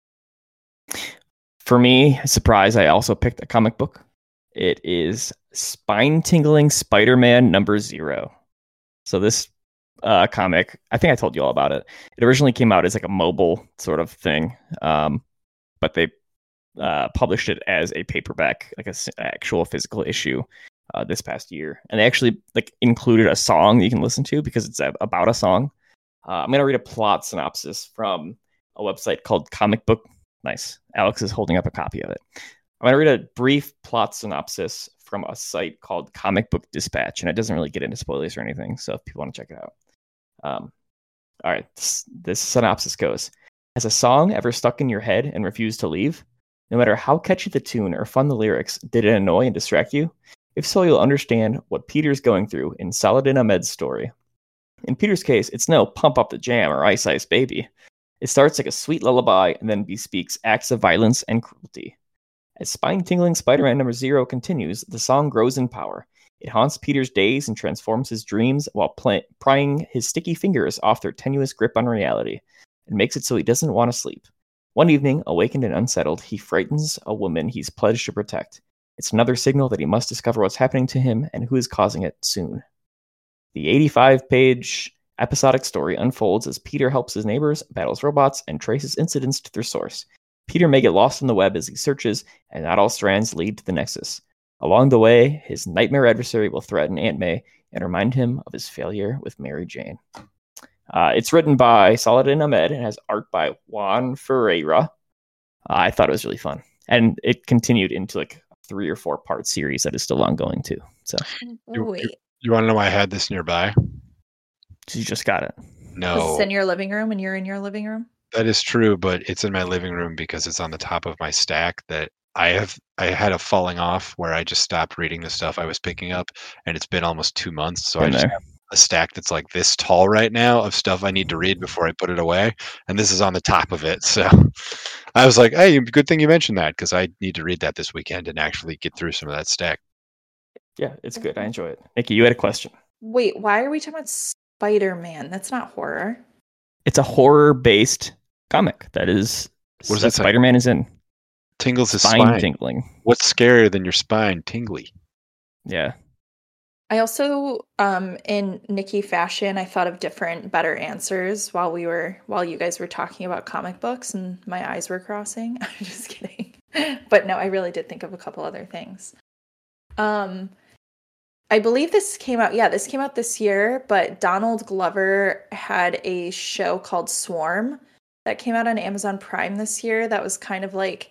it. for me, surprise, I also picked a comic book. It is Spine Tingling Spider-Man number zero. So this uh, comic, I think I told you all about it. It originally came out as like a mobile sort of thing, um, but they uh, published it as a paperback, like an actual physical issue uh, this past year. And they actually like included a song that you can listen to because it's a- about a song. Uh, I'm going to read a plot synopsis from a website called Comic Book. Nice. Alex is holding up a copy of it. I'm going to read a brief plot synopsis from a site called Comic Book Dispatch, and it doesn't really get into spoilers or anything, so if people want to check it out. Um, all right, this, this synopsis goes. Has a song ever stuck in your head and refused to leave? No matter how catchy the tune or fun the lyrics, did it annoy and distract you? If so, you'll understand what Peter's going through in Saladin Ahmed's story. In Peter's case, it's no Pump Up the Jam or Ice Ice Baby. It starts like a sweet lullaby and then bespeaks acts of violence and cruelty. As spine-tingling Spider-Man number zero continues, the song grows in power. It haunts Peter's days and transforms his dreams while pl- prying his sticky fingers off their tenuous grip on reality. It makes it so he doesn't want to sleep. One evening, awakened and unsettled, he frightens a woman he's pledged to protect. It's another signal that he must discover what's happening to him and who is causing it soon. The eighty-five page episodic story unfolds as Peter helps his neighbors, battles robots, and traces incidents to their source. Peter may get lost in the web as he searches, and not all strands lead to the Nexus. Along the way, his nightmare adversary will threaten Aunt May and remind him of his failure with Mary Jane. Uh, it's written by Saladin Ahmed and has art by Juan Ferreira. Uh, I thought it was really fun. And it continued into like a three or four part series that is still ongoing too. So You- Wait, You want to know why I had this nearby? you just got it. is No, this in your living room and you're in your living room? that is true, but it's in my living room because it's on the top of my stack that I have. I had a falling off where I just stopped reading the stuff I was picking up, and it's been almost two months. So I Been just there. have a stack that's like this tall right now of stuff I need to read before I put it away, and this is on the top of it. So I was like, "Hey, good thing you mentioned that because I need to read that this weekend and actually get through some of that stack." Yeah, it's good. I enjoy it. Nikki, you had a question. Wait, why are we talking about Spider-Man? That's not horror. It's a horror based comic that is What does that it say? Spider-Man is in. Tingles his Spine spine. tingling. What's scarier than your spine tingly? Yeah. I also, um, in Nikki fashion, I thought of different, better answers while we were, while you guys were talking about comic books, and my eyes were crossing. I'm just kidding, but no, I really did think of a couple other things. Um, I believe this came out. Yeah, this came out this year. But Donald Glover had a show called Swarm that came out on Amazon Prime this year. That was kind of like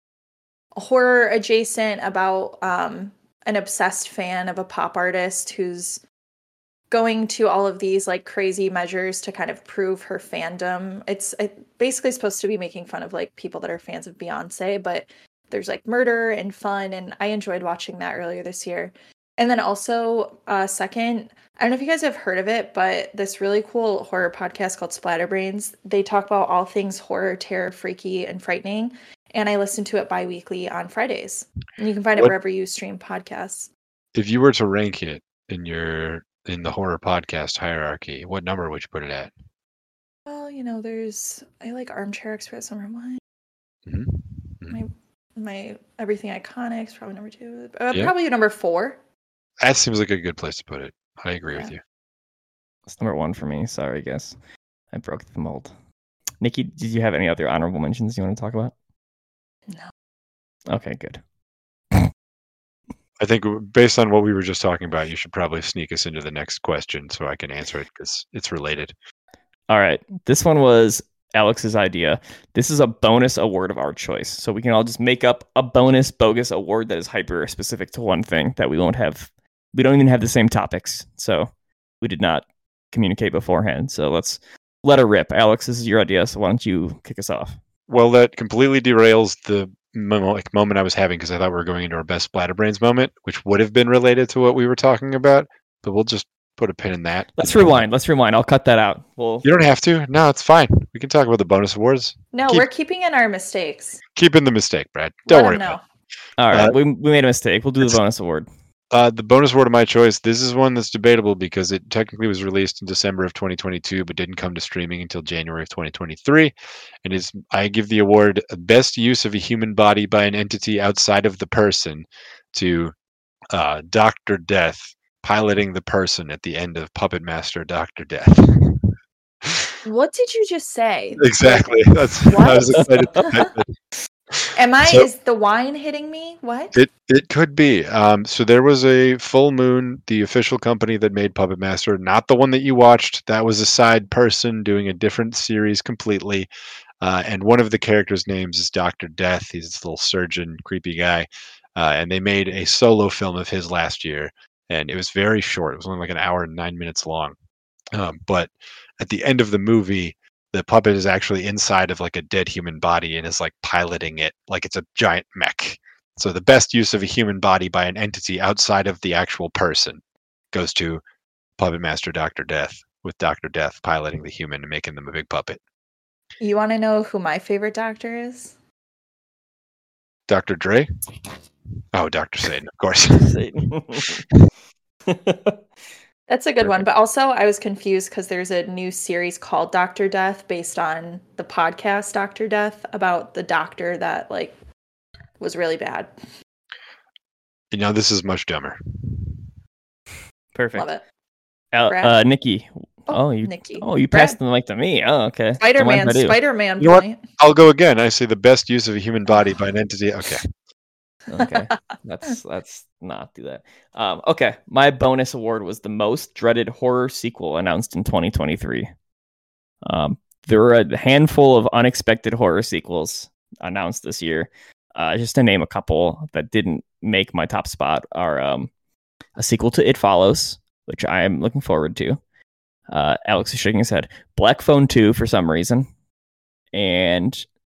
horror adjacent about um an obsessed fan of a pop artist who's going to all of these like crazy measures to kind of prove her fandom. It's it basically supposed to be making fun of like people that are fans of Beyonce, but there's like murder and fun, and I enjoyed watching that earlier this year. And then also, uh, second, I don't know if you guys have heard of it, but this really cool horror podcast called Splatterbrains, they talk about all things horror, terror, freaky, and frightening. And I listen to it bi-weekly on Fridays. And you can find it What- wherever you stream podcasts. If you were to rank it in your in the horror podcast hierarchy, what number would you put it at? Well, you know, there's, I like Armchair Express number one. Mm-hmm. My, my Everything Iconic is probably number two. Uh, Yeah. Probably number four. That seems like a good place to put it. I agree with Yeah. you. It's number one for me. Sorry, guess. I broke the mold. Nikki, did you have any other honorable mentions you want to talk about? No. Okay, good. I think w- based on what we were just talking about, you should probably sneak us into the next question so I can answer it because it's related. All right. This one was Alex's idea. This is a bonus award of our choice. So we can all just make up a bonus bogus award that is hyper specific to one thing that we won't have. We don't even have the same topics. So we did not communicate beforehand. So let's let her rip. Alex, this is your idea. So why don't you kick us off? Well, that completely derails the mo- like moment I was having because I thought we were going into our best Splatterbrains moment, which would have been related to what we were talking about. But we'll just put a pin in that. Let's rewind. Let's rewind. I'll cut that out. Well, You don't have to. No, it's fine. We can talk about the bonus awards. No, Keep- we're keeping in our mistakes. Keep in the mistake, Brad. Don't Let worry 'em about know. it. All right, Uh, we we made a mistake. We'll do the it's- bonus award. Uh, the bonus award of my choice. This is one that's debatable because it technically was released in December of twenty twenty-two, but didn't come to streaming until January of twenty twenty-three. And is I give the award best use of a human body by an entity outside of the person to uh, Doctor Death piloting the person at the end of Puppet Master Doctor Death. What did you just say? Exactly. That's What? I was excited. to Am I? So- is the wine hitting me? What? It it could be. Um, so there was a Full Moon, the official company that made Puppet Master, not the one that you watched. That was a side person doing a different series completely. Uh, and one of the characters' names is Doctor Death. He's this little surgeon, creepy guy. Uh, and they made a solo film of his last year, and it was very short. It was only like an hour and nine minutes long. Um, but at the end of the movie, the puppet is actually inside of like a dead human body and is like piloting it like it's a giant mech. So the best use of a human body by an entity outside of the actual person goes to Puppet Master Doctor Death, with Doctor Death piloting the human and making them a big puppet. You want to know who my favorite doctor is? Doctor Dre? Oh, Doctor Satan, of course. That's a good one. Perfect. But also, I was confused because there's a new series called Doctor Death based on the podcast Doctor Death about the doctor that like was really bad. You know, this is much dumber. Perfect. Love it. Uh, Brad? uh, Nikki. Oh, Oh, you. Nikki. Oh, you Brad. passed the mic to me. Oh, okay. Spider Don't mind Man. if I do. Spider Man You know what? point. I'll go again. I say the best use of a human body by an entity. Okay. Okay, let's let's not do that. Um, okay, my bonus award was the most dreaded horror sequel announced in twenty twenty-three. Um, there were a handful of unexpected horror sequels announced this year. Uh, just to name a couple that didn't make my top spot are um, a sequel to It Follows, which I am looking forward to. Uh, Alex is shaking his head. Black Phone two for some reason, and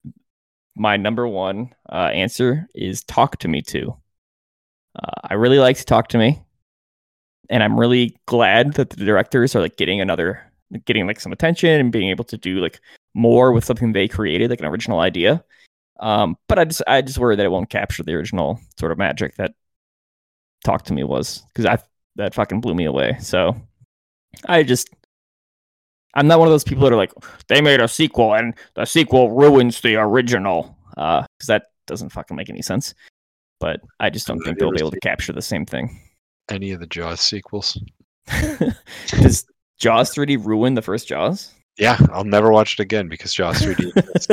my number one uh, answer is Talk to Me two. Uh, I really liked Talk to Me, and I'm really glad that the directors are like getting another, getting like some attention and being able to do like more with something they created, like an original idea. Um, but I just, I just worry that it won't capture the original sort of magic that Talk to Me was, because I that fucking blew me away. So I just. I'm not one of those people that are like, they made a sequel and the sequel ruins the original. Uh, because that doesn't fucking make any sense. But I just don't Have think you they'll ever be able to seen- capture the same thing. Any of the Jaws sequels? Does Jaws three D ruin the first Jaws? Yeah, I'll never watch it again because Jaws three D exists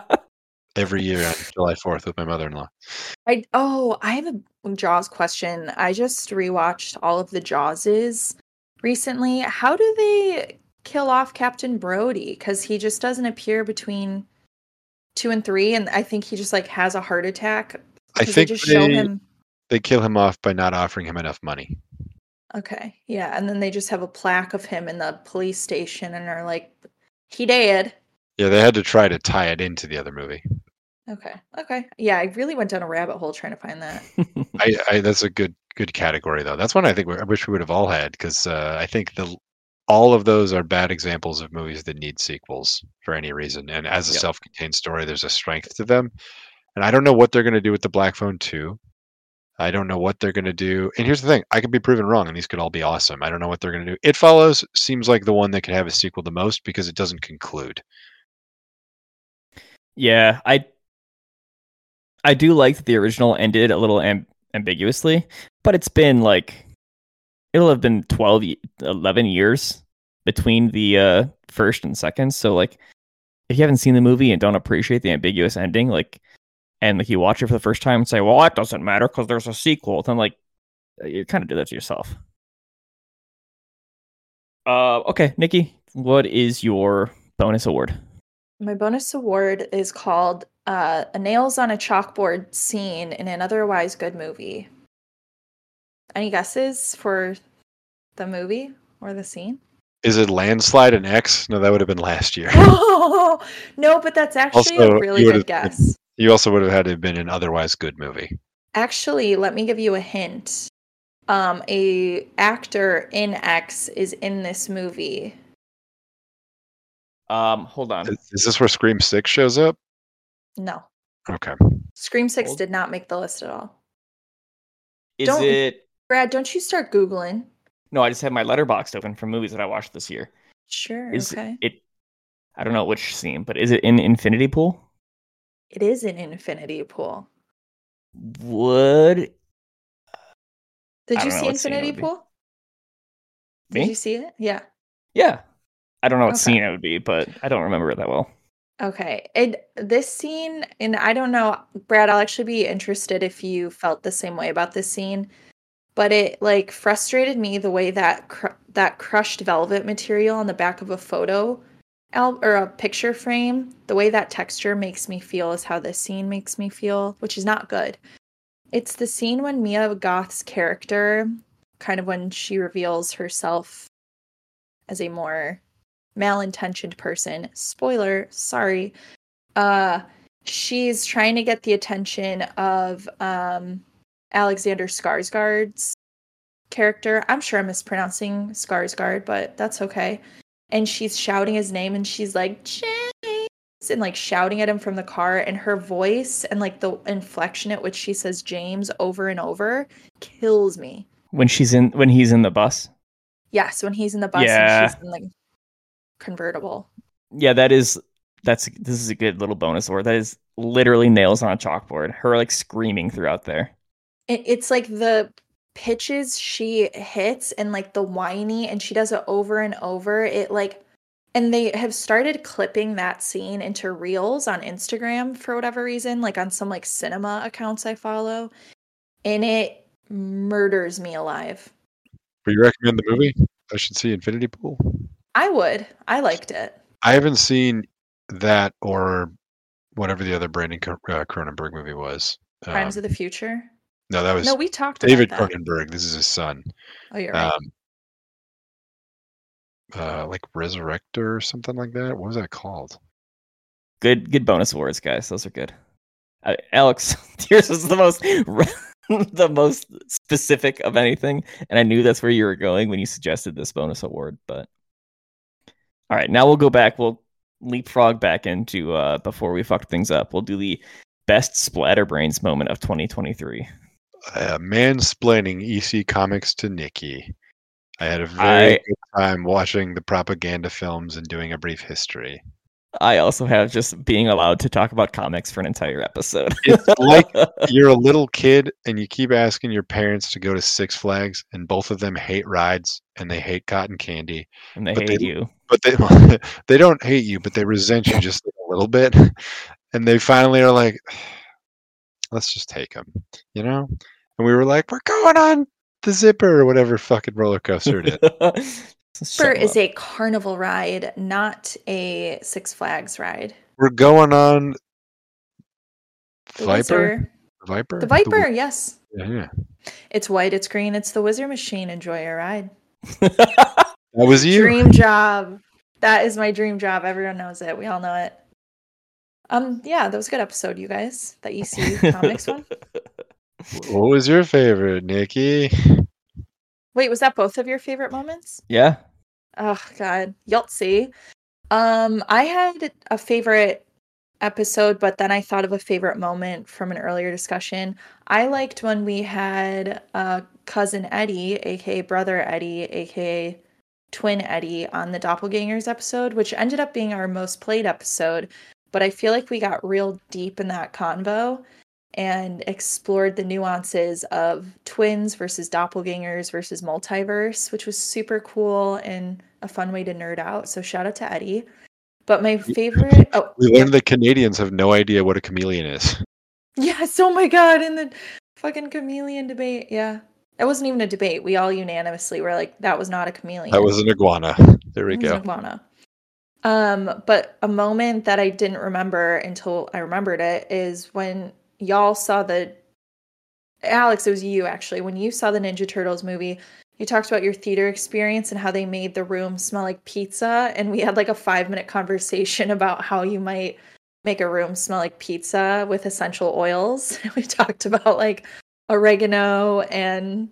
every year on July fourth with my mother-in-law. I oh, I have a Jaws question. I just rewatched all of the Jawses recently. How do they kill off Captain Brody? Because he just doesn't appear between two and three, and I think he just like has a heart attack. I because think they just show they- him. They kill him off by not offering him enough money. Okay, yeah, and then they just have a plaque of him in the police station, and are like, he dead. Yeah, they had to try to tie it into the other movie. Okay, okay, yeah, I really went down a rabbit hole trying to find that. I, I that's a good good category though. That's one I think we, I wish we would have all had because uh, I think the all of those are bad examples of movies that need sequels for any reason. And as a Yep. self-contained story, there's a strength to them. And I don't know what they're going to do with the Black Phone two. I don't know what they're going to do. And here's the thing: I could be proven wrong, and these could all be awesome. I don't know what they're going to do. It Follows seems like the one that could have a sequel the most because it doesn't conclude. Yeah, I I do like that the original ended a little amb- ambiguously, but it's been like it'll have been twelve, ye- eleven years between the uh, first and second. So like, if you haven't seen the movie and don't appreciate the ambiguous ending, like, and like you watch it for the first time and say, "Well, that doesn't matter because there's a sequel," then like you kind of do that to yourself. Uh, okay, Nikki, what is your bonus award? My bonus award is called uh, "A Nails on a Chalkboard Scene in an Otherwise Good Movie." Any guesses for the movie or the scene? Is it Landslide and X? No, that would have been last year. Oh, no, but that's actually Also, a really you good would've- guess. You also would have had to have been an otherwise good movie. Actually, let me give you a hint. Um, a actor in X is in this movie. Um, hold on. Is, is this where Scream Six shows up? No. Okay. Scream six Hold- did not make the list at all. Is Don't- it? Brad, don't you start Googling. No, I just have my letterboxd open from movies that I watched this year. Sure, Is okay. it? I don't know which scene, but is it in Infinity Pool? It is an infinity pool. Would Did I you don't know see what scene it Infinity would be. Pool? Me? Did you see it? Yeah. Yeah. I don't know what Okay. scene it would be, but I don't remember it that well. Okay. And this scene, and I don't know, Brad, I'll actually be interested if you felt the same way about this scene. But it like frustrated me the way that cr- that crushed velvet material on the back of a photo al- or a picture frame, the way that texture makes me feel is how this scene makes me feel, which is not good. It's the scene when Mia Goth's character, kind of when she reveals herself as a more malintentioned person. Spoiler, sorry. Uh, she's trying to get the attention of um, Alexander Skarsgård's character. I'm sure I'm mispronouncing Skarsgård, but that's okay. And she's shouting his name, and she's like, James, and like shouting at him from the car. And her voice and like the inflection at which she says James over and over kills me. When she's in, when he's in the bus. Yes, when he's in the bus Yeah. and she's in the convertible. Yeah, that is. That's this is a good little bonus word. That is literally nails on a chalkboard. Her like screaming throughout there. It, it's like the pitches she hits and like the whiny, and she does it over and over. It like, and they have started clipping that scene into reels on Instagram for whatever reason, like on some like cinema accounts I follow, and it murders me alive. But you recommend the movie? I should see Infinity Pool. I would. I liked it. I haven't seen that or whatever the other Brandon Co- uh, Cronenberg movie was. Crimes Um, of the Future. no, that was No, we talked David about that. Cronenberg. This is his son. Oh, you're right. Um, uh, like Resurrector or something like that. What was that called? Good, good bonus awards, guys. Those are good. Uh, Alex, yours was the most, the most specific of anything, and I knew that's where you were going when you suggested this bonus award. But all right, now we'll go back. We'll leapfrog back into uh, before we fucked things up. We'll do the best Splatterbrains moment of twenty twenty-three. Uh, mansplaining E C Comics to Nikki. I had a very I- good time watching the propaganda films and doing a brief history. I also have just being allowed to talk about comics for an entire episode. It's like you're a little kid and you keep asking your parents to go to Six Flags, and both of them hate rides and they hate cotton candy. and they but hate they- you. But they they don't hate you, but they resent you just a little bit. And they finally are like, let's just take them, you know? And we were like, we're going on the Zipper or whatever fucking roller coaster it is. Zipper is a carnival ride, not a Six Flags ride. We're going on The Viper? Wizard- Viper? The Viper, yes. Yeah, yeah. It's white, it's green, it's the Wizard Machine. Enjoy your ride. That was you. Dream job. That is my dream job. Everyone knows it. We all know it. Um, yeah, that was a good episode, you guys. That E C Comics one. What was your favorite, Nikki? Wait, was that both of your favorite moments? Yeah. Oh God, Yahtzee. Um, I had a favorite episode, but then I thought of a favorite moment from an earlier discussion. I liked when we had uh cousin Eddie, aka brother Eddie, aka twin Eddie, on the Doppelgangers episode, which ended up being our most played episode. But I feel like we got real deep in that convo and explored the nuances of twins versus doppelgangers versus multiverse, which was super cool and a fun way to nerd out. So shout out to Eddie. But my favorite, oh, We yep. learned that Canadians have no idea what a chameleon is. Yes, oh my God, in the fucking chameleon debate. Yeah. It wasn't even a debate. We all unanimously were like, that was not a chameleon. That was an iguana. There we It was go. an iguana. Um, but a moment that I didn't remember until I remembered it is when y'all saw the Alex, it was you actually, when you saw the Ninja Turtles movie, you talked about your theater experience and how they made the room smell like pizza, and we had like a five minute conversation about how you might make a room smell like pizza with essential oils. We talked about like oregano and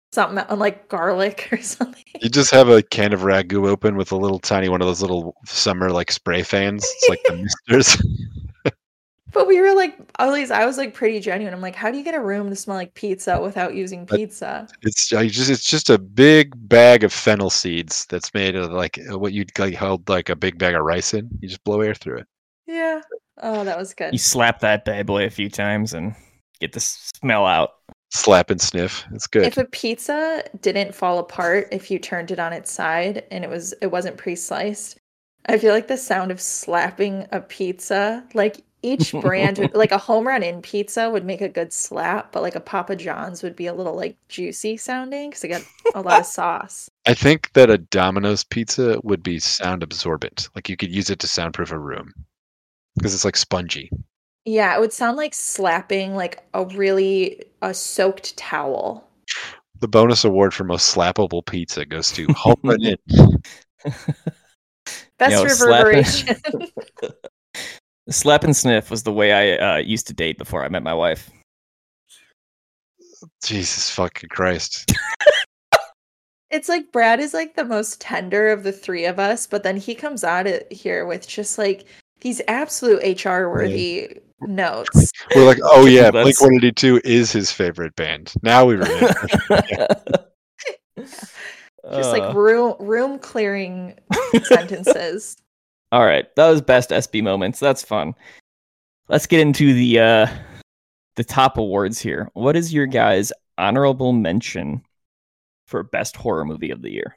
something on like garlic or something. You just have a can of ragu open with a little tiny one of those little summer like spray fans. It's like the misters. But we were like, at least I was like pretty genuine. I'm like, how do you get a room to smell like pizza without using But- pizza? It's I just it's just a big bag of fennel seeds that's made of like what you'd like held like a big bag of rice in. You just blow air through it. Yeah. Oh, that was good. You slap that bad boy a few times and get the smell out. Slap and sniff. It's good. If a pizza didn't fall apart if you turned it on its side and it was it wasn't pre-sliced, I feel like the sound of slapping a pizza, like each brand would, like a home run in pizza would make a good slap, but like a Papa John's would be a little like juicy sounding because it got a lot of sauce. I think that a Domino's pizza would be sound absorbent. Like you could use it to soundproof a room because it's like spongy. Yeah, it would sound like slapping like a really a soaked towel. The bonus award for most slappable pizza goes to Home Run In. Best Yo, reverberation. Slap and sniff was the way I uh, used to date before I met my wife. Jesus fucking Christ. It's like Brad is like the most tender of the three of us, but then he comes out it here with just like these absolute H R worthy notes. We're like, oh yeah, That's- Blink one eighty-two is his favorite band. Now we remember. Just like Uh, room room clearing sentences. all right, that was best S B moments. That's fun. Let's get into the uh, the top awards here. What is your guys' honorable mention for best horror movie of the year?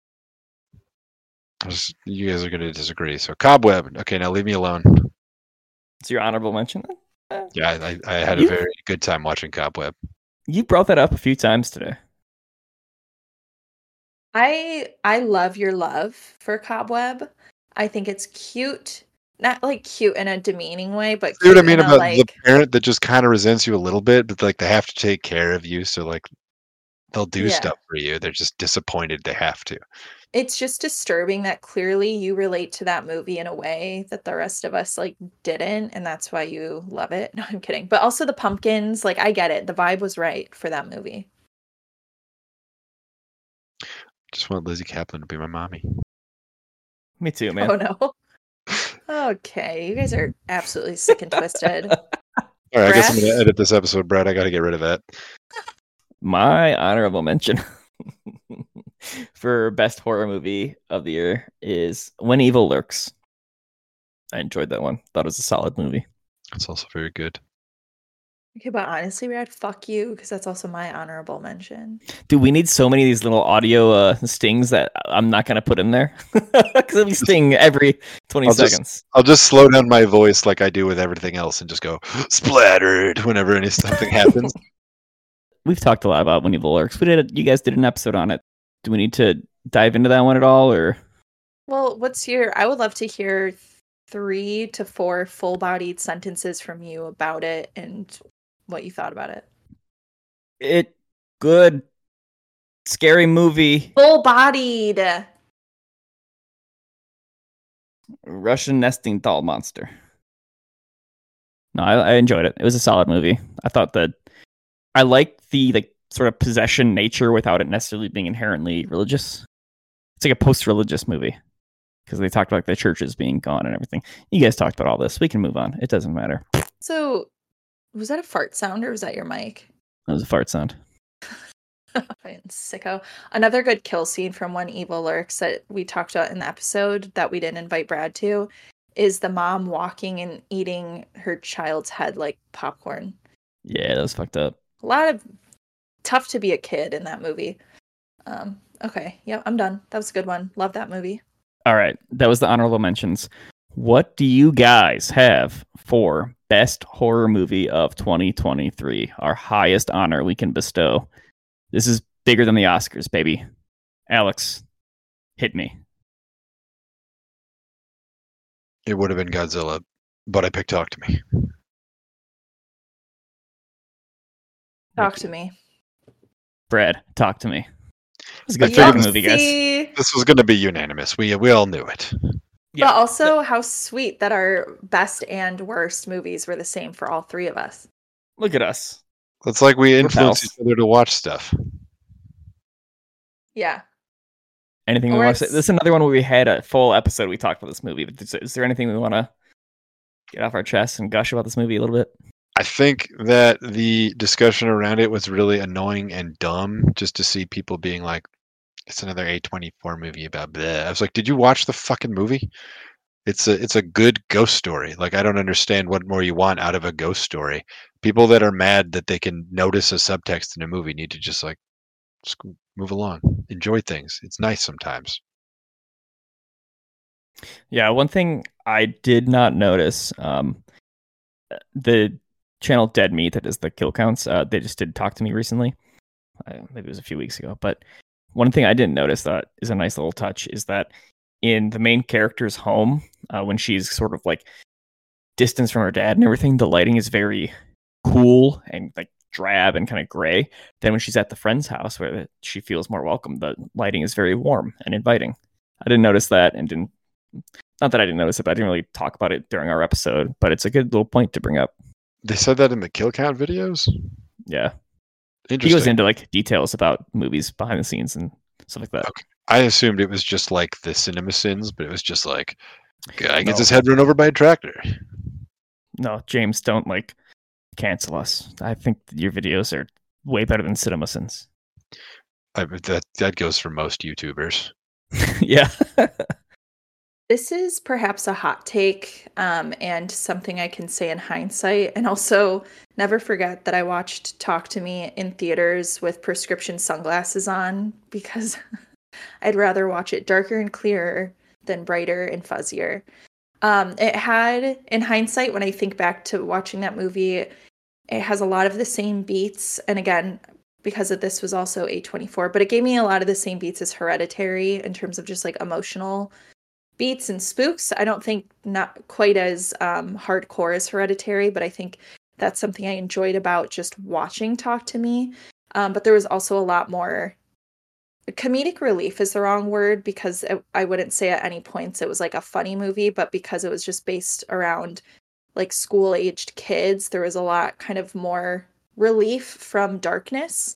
Just- You guys are going to disagree. So Cobweb. Okay, now leave me alone. It's your honorable mention. Yeah, I, I had a You- very good time watching Cobweb. You brought that up a few times today. I I love your love for Cobweb. I think it's cute. Not like cute in a demeaning way, but See what I cute mean in a, about like the parent that just kind of resents you a little bit, but like they have to take care of you, so like they'll do Yeah. stuff for you. They're just disappointed they have to. it's just disturbing that clearly you relate to that movie in a way that the rest of us like didn't, and that's why you love it. No, I'm kidding. But also the pumpkins, like I get it. The vibe was right for that movie. Just want Lizzie Kaplan to be my mommy. Me too, man. Oh no. Okay, you guys are absolutely sick and twisted. All right, I guess I'm Brad? gonna edit this episode, Brad. I got to get rid of that. My honorable mention for best horror movie of the year is When Evil Lurks. I enjoyed that one. Thought it was a solid movie. It's also very good. Okay, but honestly, Brad, fuck you, because that's also my honorable mention. Dude, we need so many of these little audio uh, stings that I'm not going to put in there. Because it'll be sting every twenty I'll just- seconds. I'll just slow down my voice like I do with everything else and just go splattered whenever any something happens. We've talked a lot about When Evil Lurks. We did. A, you guys did an episode on it. Do we need to dive into that one at all, or Well, what's your I would love to hear three to four full-bodied sentences from you about it and what you thought about it. it good scary movie? Full-bodied. Russian nesting doll monster. No, I, I enjoyed it. It was a solid movie. I thought that I liked the like sort of possession nature without it necessarily being inherently religious. It's like a post-religious movie because they talked about like, the churches being gone and everything. You guys talked about all this. We can move on. It doesn't matter. So, was that a fart sound or was that your mic? That was a fart sound. Fucking sicko. Another good kill scene from When Evil Lurks that we talked about in the episode that we didn't invite Brad to is the mom walking and eating her child's head like popcorn. Yeah, that was fucked up. A lot of tough to be a kid in that movie. Um, okay, yeah, I'm done. That was a good one. Love that movie. All right, that was the honorable mentions. What do you guys have for best horror movie of twenty twenty-three? Our highest honor we can bestow. This is bigger than the Oscars, baby. Alex, hit me. It would have been Godzilla, but I picked Talk to Me. Talk to me. Brad, talk to me. It's a good I fucking figured- movie, guys. Yupsie. This was going to be unanimous. We we all knew it. Yeah. But also, how sweet that our best and worst movies were the same for all three of us. Look at us. It's like we We're influence pals. each other to watch stuff. Yeah. Anything we Or want to say? it's- This is another one where we had a full episode. We talked about this movie. But is, is there anything we want to get off our chest and gush about this movie a little bit? I think that the discussion around it was really annoying and dumb just to see people being like, it's another A twenty-four movie about bleh. I was like, did you watch the fucking movie? It's a it's a good ghost story. Like, I don't understand what more you want out of a ghost story. People that are mad that they can notice a subtext in a movie need to just like just move along. Enjoy things. It's nice sometimes. Yeah, one thing I did not notice, um, the channel Dead Meat that is the kill counts, uh, they just did Talk to Me recently. Uh, maybe it was a few weeks ago. But one thing I didn't notice that is a nice little touch is that in the main character's home, uh, when she's sort of like distanced from her dad and everything, the lighting is very cool and like drab and kind of gray. Then when she's at the friend's house where she feels more welcome, the lighting is very warm and inviting. I didn't notice that and didn't, not that I didn't notice it, but I didn't really talk about it during our episode, but it's a good little point to bring up. They said that in the kill count videos? Yeah. He Interesting. goes into like details about movies behind the scenes and stuff like that. Okay. I assumed it was just like the Cinema Sins, but it was just like, guy gets No. his head run over by a tractor. No, James, don't like cancel us. I think your videos are way better than CinemaSins. I, that that goes for most YouTubers. Yeah. This is perhaps a hot take, um, and something I can say in hindsight. And also, never forget that I watched Talk to Me in theaters with prescription sunglasses on because I'd rather watch it darker and clearer than brighter and fuzzier. Um, it had, in hindsight, when I think back to watching that movie, it has a lot of the same beats. And again, because of this was also A twenty-four, but it gave me a lot of the same beats as Hereditary in terms of just like emotional beats and spooks. I don't think not quite as um, hardcore as Hereditary, but I think that's something I enjoyed about just watching Talk to Me. Um, but there was also a lot more comedic relief is the wrong word because it, I wouldn't say at any points it was like a funny movie, but because it was just based around like school-aged kids, there was a lot kind of more relief from darkness.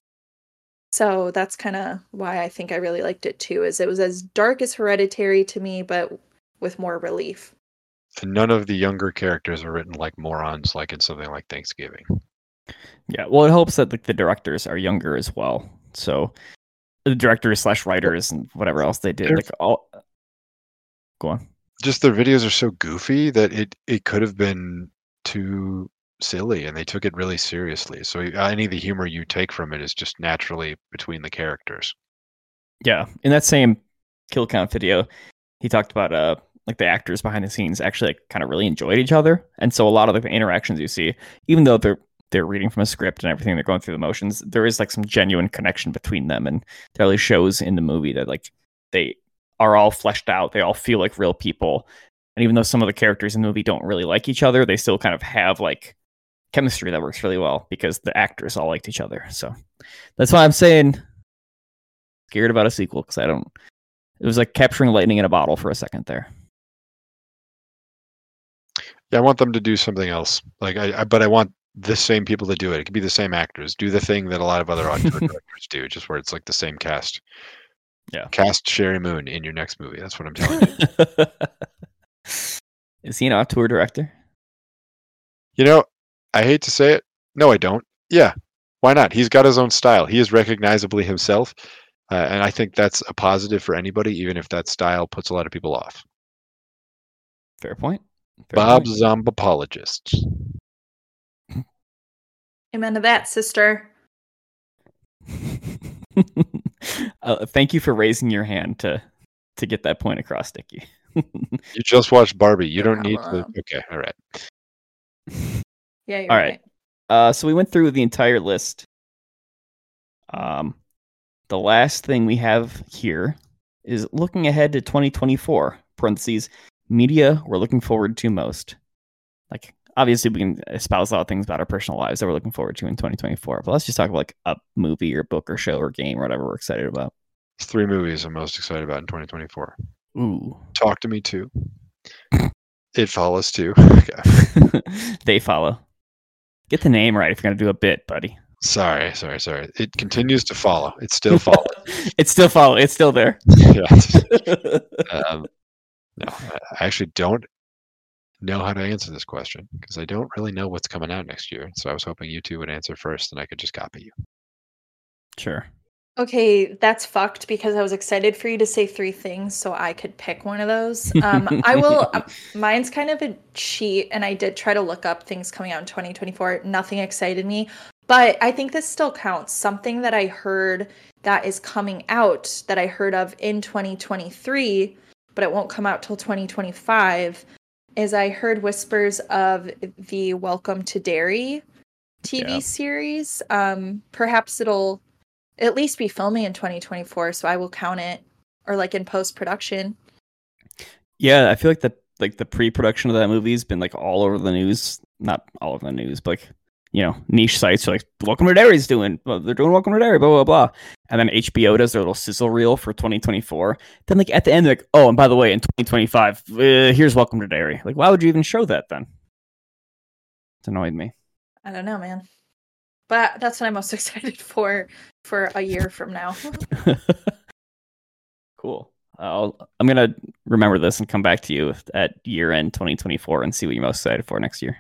So that's kind of why I think I really liked it too, is it was as dark as Hereditary to me, but with more relief. And none of the younger characters are written like morons, like in something like Thanksgiving. Yeah. Well, it helps that like the directors are younger as well. So the directors slash writers and whatever else they did, They're- like all. Go on. Just their videos are so goofy that it it could have been too silly, and they took it really seriously. So any of the humor you take from it is just naturally between the characters. Yeah. In that same kill count video, he talked about uh like the actors behind the scenes actually like, kind of really enjoyed each other, and so a lot of the interactions you see, even though they're they're reading from a script and everything, they're going through the motions, there is like some genuine connection between them, and it really shows in the movie that like they are all fleshed out, they all feel like real people, and even though some of the characters in the movie don't really like each other, they still kind of have like chemistry that works really well because the actors all liked each other. So that's why I'm saying scared about a sequel, because I don't. It was like capturing lightning in a bottle for a second there. Yeah, I want them to do something else. Like, I, I but I want the same people to do it. It could be the same actors. Do the thing that a lot of other auteur directors do, just where it's like the same cast. Yeah. Cast Sherry Moon in your next movie. That's what I'm telling you. Is he an auteur director? You know, I hate to say it. No, I don't. Yeah, why not? He's got his own style. He is recognizably himself. Uh, and I think that's a positive for anybody, even if that style puts a lot of people off. Fair point. Fair Bob point. Zombapologist. Amen to that, sister. uh, thank you for raising your hand to to get that point across, Dickie. You just watched Barbie. You No don't need to. problem. Okay, all right. Yeah, you're All right. right. Uh, so we went through the entire list. Um, the last thing we have here is looking ahead to twenty twenty-four. Parentheses media we're looking forward to most. Like obviously we can espouse a lot of things about our personal lives that we're looking forward to in twenty twenty-four. But let's just talk about like a movie or book or show or game or whatever we're excited about. There's three movies I'm most excited about in twenty twenty-four. Ooh. Talk to Me too. It Follows too. Okay. They Follow. Get the name right if you're gonna do a bit, buddy. Sorry, sorry, sorry. It continues to follow. It's still following. It's still following. It's still there. Yeah. Um, no, I I actually don't know how to answer this question because I don't really know what's coming out next year. So I was hoping you two would answer first, and I could just copy you. Sure. Okay, that's fucked because I was excited for you to say three things so I could pick one of those. Um, I will. Uh, mine's kind of a cheat, and I did try to look up things coming out in twenty twenty-four. Nothing excited me, but I think this still counts. Something that I heard that is coming out that I heard of in twenty twenty-three, but it won't come out till twenty twenty-five, is I heard whispers of the Welcome to Derry T V Yeah. series. Um, perhaps it'll at least be filming in twenty twenty-four, so I will count it, or like in post-production. Yeah, I feel like the like the pre-production of that movie's been like all over the news. Not all over the news, but like, you know, niche sites are like, Welcome to Derry's doing, well, they're doing Welcome to Derry, blah, blah, blah. And then H B O does their little sizzle reel for twenty twenty-four. Then like at the end, they're like, oh, and by the way, in twenty twenty-five, uh, here's Welcome to Derry. Like, why would you even show that then? It annoyed me. I don't know, man. But that's what I'm most excited for for a year from now. Cool. I'll, I'm going to remember this and come back to you at year end twenty twenty-four and see what you're most excited for next year.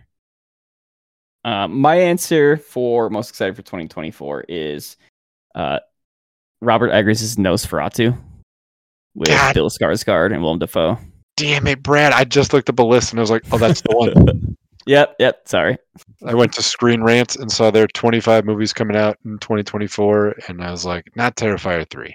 Uh, my answer for most excited for twenty twenty-four is uh, Robert Eggers' Nosferatu with God. Bill Skarsgård and Willem Dafoe. Damn it, Brad! I just looked up a list and I was like, "Oh, that's the one." Yep, yep. Sorry. I went to Screen Rant and saw there are twenty-five movies coming out in twenty twenty-four, and I was like, "Not Terrifier three."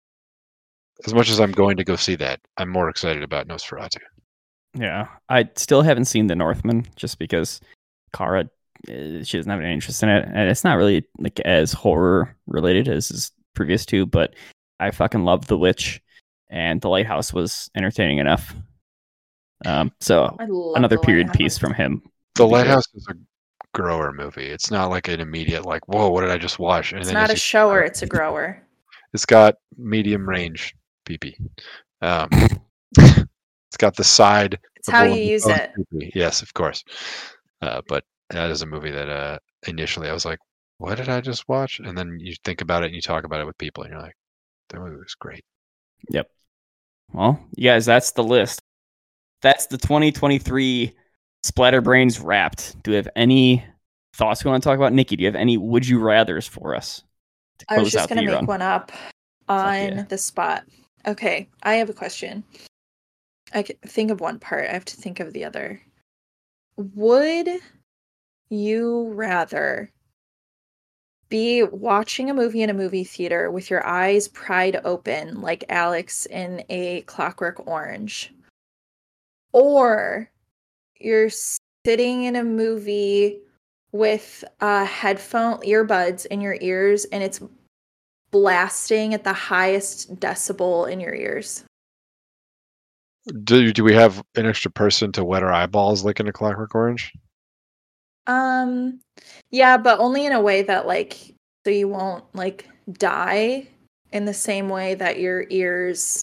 As much as I'm going to go see that, I'm more excited about Nosferatu. Yeah, I still haven't seen The Northman just because Kara, uh, she doesn't have any interest in it, and it's not really like as horror related as his previous two. But I fucking love The Witch, and The Lighthouse was entertaining enough. Um, so I love another The period Lighthouse. piece from him. The would be great. Lighthouse is a grower movie. It's not like an immediate like, "Whoa, what did I just watch?" And It's then not as a you- shower, it's a grower. It's got medium range P P. Um, it's got the side. It's of how Willem you use Dafoe's it. P P. Yes, of course. Uh, but that is a movie that uh, initially I was like, "What did I just watch?" And then you think about it and you talk about it with people, and you're like, "That movie was great." Yep. Well, you guys, that's the list. That's the twenty twenty-three Splatterbrains wrapped. Do we have any thoughts we want to talk about? Nikki, do you have any would you rathers for us to I was close just out going the to year make on? one up on yeah. the spot. Okay, I have a question. I can think of one part. I have to think of the other. Would you rather be watching a movie in a movie theater with your eyes pried open like Alex in A Clockwork Orange, or you're sitting in a movie with uh, headphone earbuds in your ears and it's blasting at the highest decibel in your ears? Do do we have an extra person to wet our eyeballs like in A Clockwork Orange? Um, yeah, but only in a way that like so you won't like die in the same way that your ears.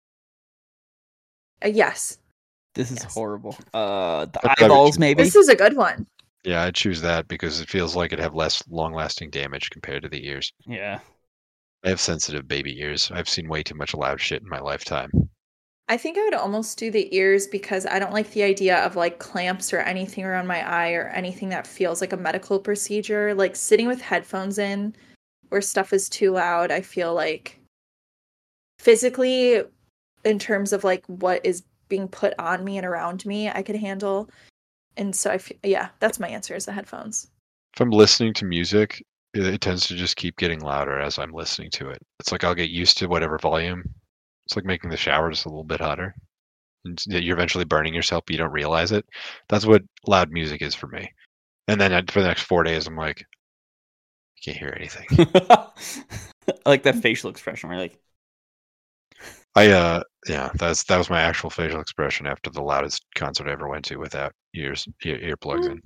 Uh, yes, This is Yes. horrible. Uh, the I thought we eyeballs, should- maybe. this is a good one. Yeah, I'd choose that because it feels like it'd have less long-lasting damage compared to the ears. Yeah. I have sensitive baby ears. I've seen way too much loud shit in my lifetime. I think I would almost do the ears because I don't like the idea of like clamps or anything around my eye or anything that feels like a medical procedure. Like sitting with headphones in where stuff is too loud, I feel like physically, in terms of like what is being put on me and around me, I could handle. And so I f- yeah, that's my answer is the headphones. If I'm listening to music, it, it tends to just keep getting louder as I'm listening to it. It's like I'll get used to whatever volume. It's like making the shower just a little bit hotter. And you're eventually burning yourself, but you don't realize it. That's what loud music is for me. And then for the next four days, I'm like, I can't hear anything. I like that facial expression. We're like, I uh yeah, that's that was my actual facial expression after the loudest concert I ever went to without ears ear, earplugs in.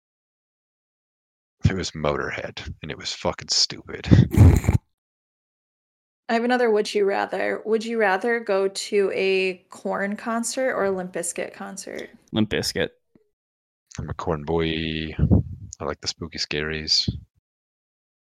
It was Motorhead, and it was fucking stupid. I have another would you rather. Would you rather go to a Korn concert or a Limp Bizkit concert? Limp Bizkit. I'm a corn boy. I like the spooky scaries.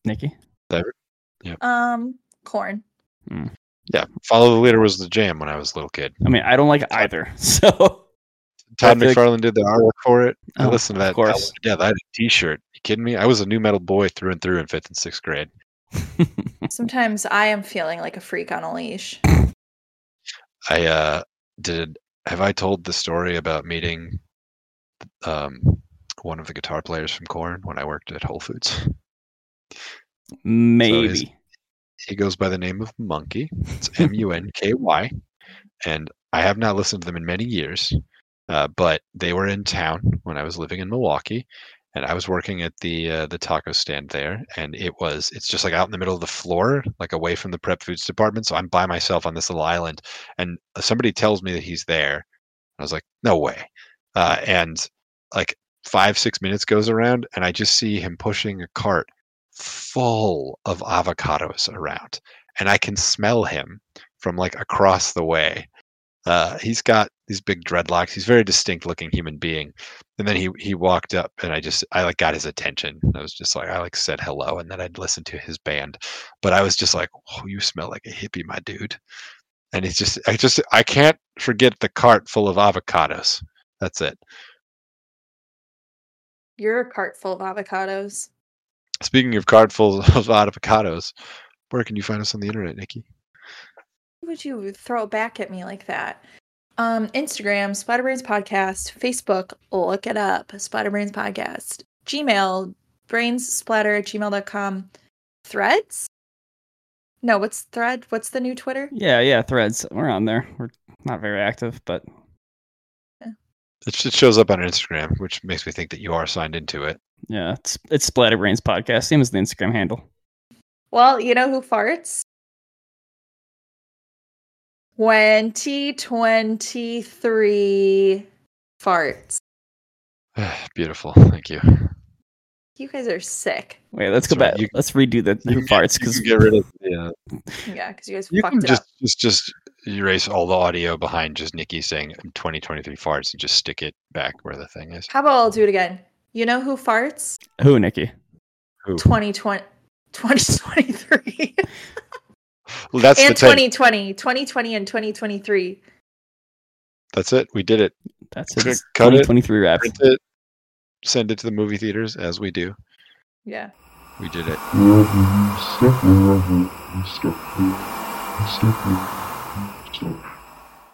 Nikki. Um, corn. Yeah, Follow the Leader was the jam when I was a little kid. I mean, I don't like it either. So Todd I feel like- McFarlane did the artwork for it. I Oh, listened to of that. course. album. Yeah, I had a T-shirt. You kidding me? I was a new metal boy through and through in fifth and sixth grade. Sometimes I am feeling like a freak on a leash. I uh, did. Have I told the story about meeting um, one of the guitar players from Korn when I worked at Whole Foods? Maybe. He goes by the name of Monkey. It's M U N K Y, and I have not listened to them in many years. Uh, but they were in town when I was living in Milwaukee, and I was working at the uh, the taco stand there. And it was it's just like out in the middle of the floor, like away from the prep foods department. So I'm by myself on this little island, and somebody tells me that he's there. I was like, no way. Uh, and like five six minutes goes around, and I just see him pushing a cart full of avocados around, and I can smell him from like across the way. Uh, he's got these big dreadlocks. He's a very distinct looking human being. And then he he walked up, and I just I like got his attention. I was just like I like said hello, and then I'd listen to his band. But I was just like, oh, you smell like a hippie, my dude. And it's just I just I can't forget the cart full of avocados. That's it. You're a cart full of avocados. Speaking of cart full of avocados, where can you find us on the internet, Nikki? Why would you throw it back at me like that? Um, Instagram, Splatterbrains Podcast. Facebook, look it up, Splatterbrains Podcast. Gmail, brainsplatter at gmail dot com. Threads? No, what's Thread? What's the new Twitter? Yeah, yeah, Threads. We're on there. We're not very active, but It, it shows up on Instagram, which makes me think that you are signed into it. yeah, it's it's Splatterbrains Podcast, same as the Instagram handle. Well, you know who farts? twenty twenty-three farts. Beautiful. Thank you. You guys are sick. Wait, let's That's go right, back. you- let's redo the You who can farts get- you because can get rid of yeah. Yeah, because you guys You fucked can it just, up. just just erase all the audio behind just Nikki saying twenty twenty-three farts and just stick it back where the thing is. How about I'll do it again? You know who farts? who, Nikki? Who? twenty twenty, twenty twenty-three. Well, that's And the ten. twenty twenty. twenty twenty and twenty twenty-three. That's it. We did it. That's Cut his it, twenty twenty-three rap. Print it. Send it to the movie theaters as we do. Yeah. We did it. Stop, stop, stop, stop.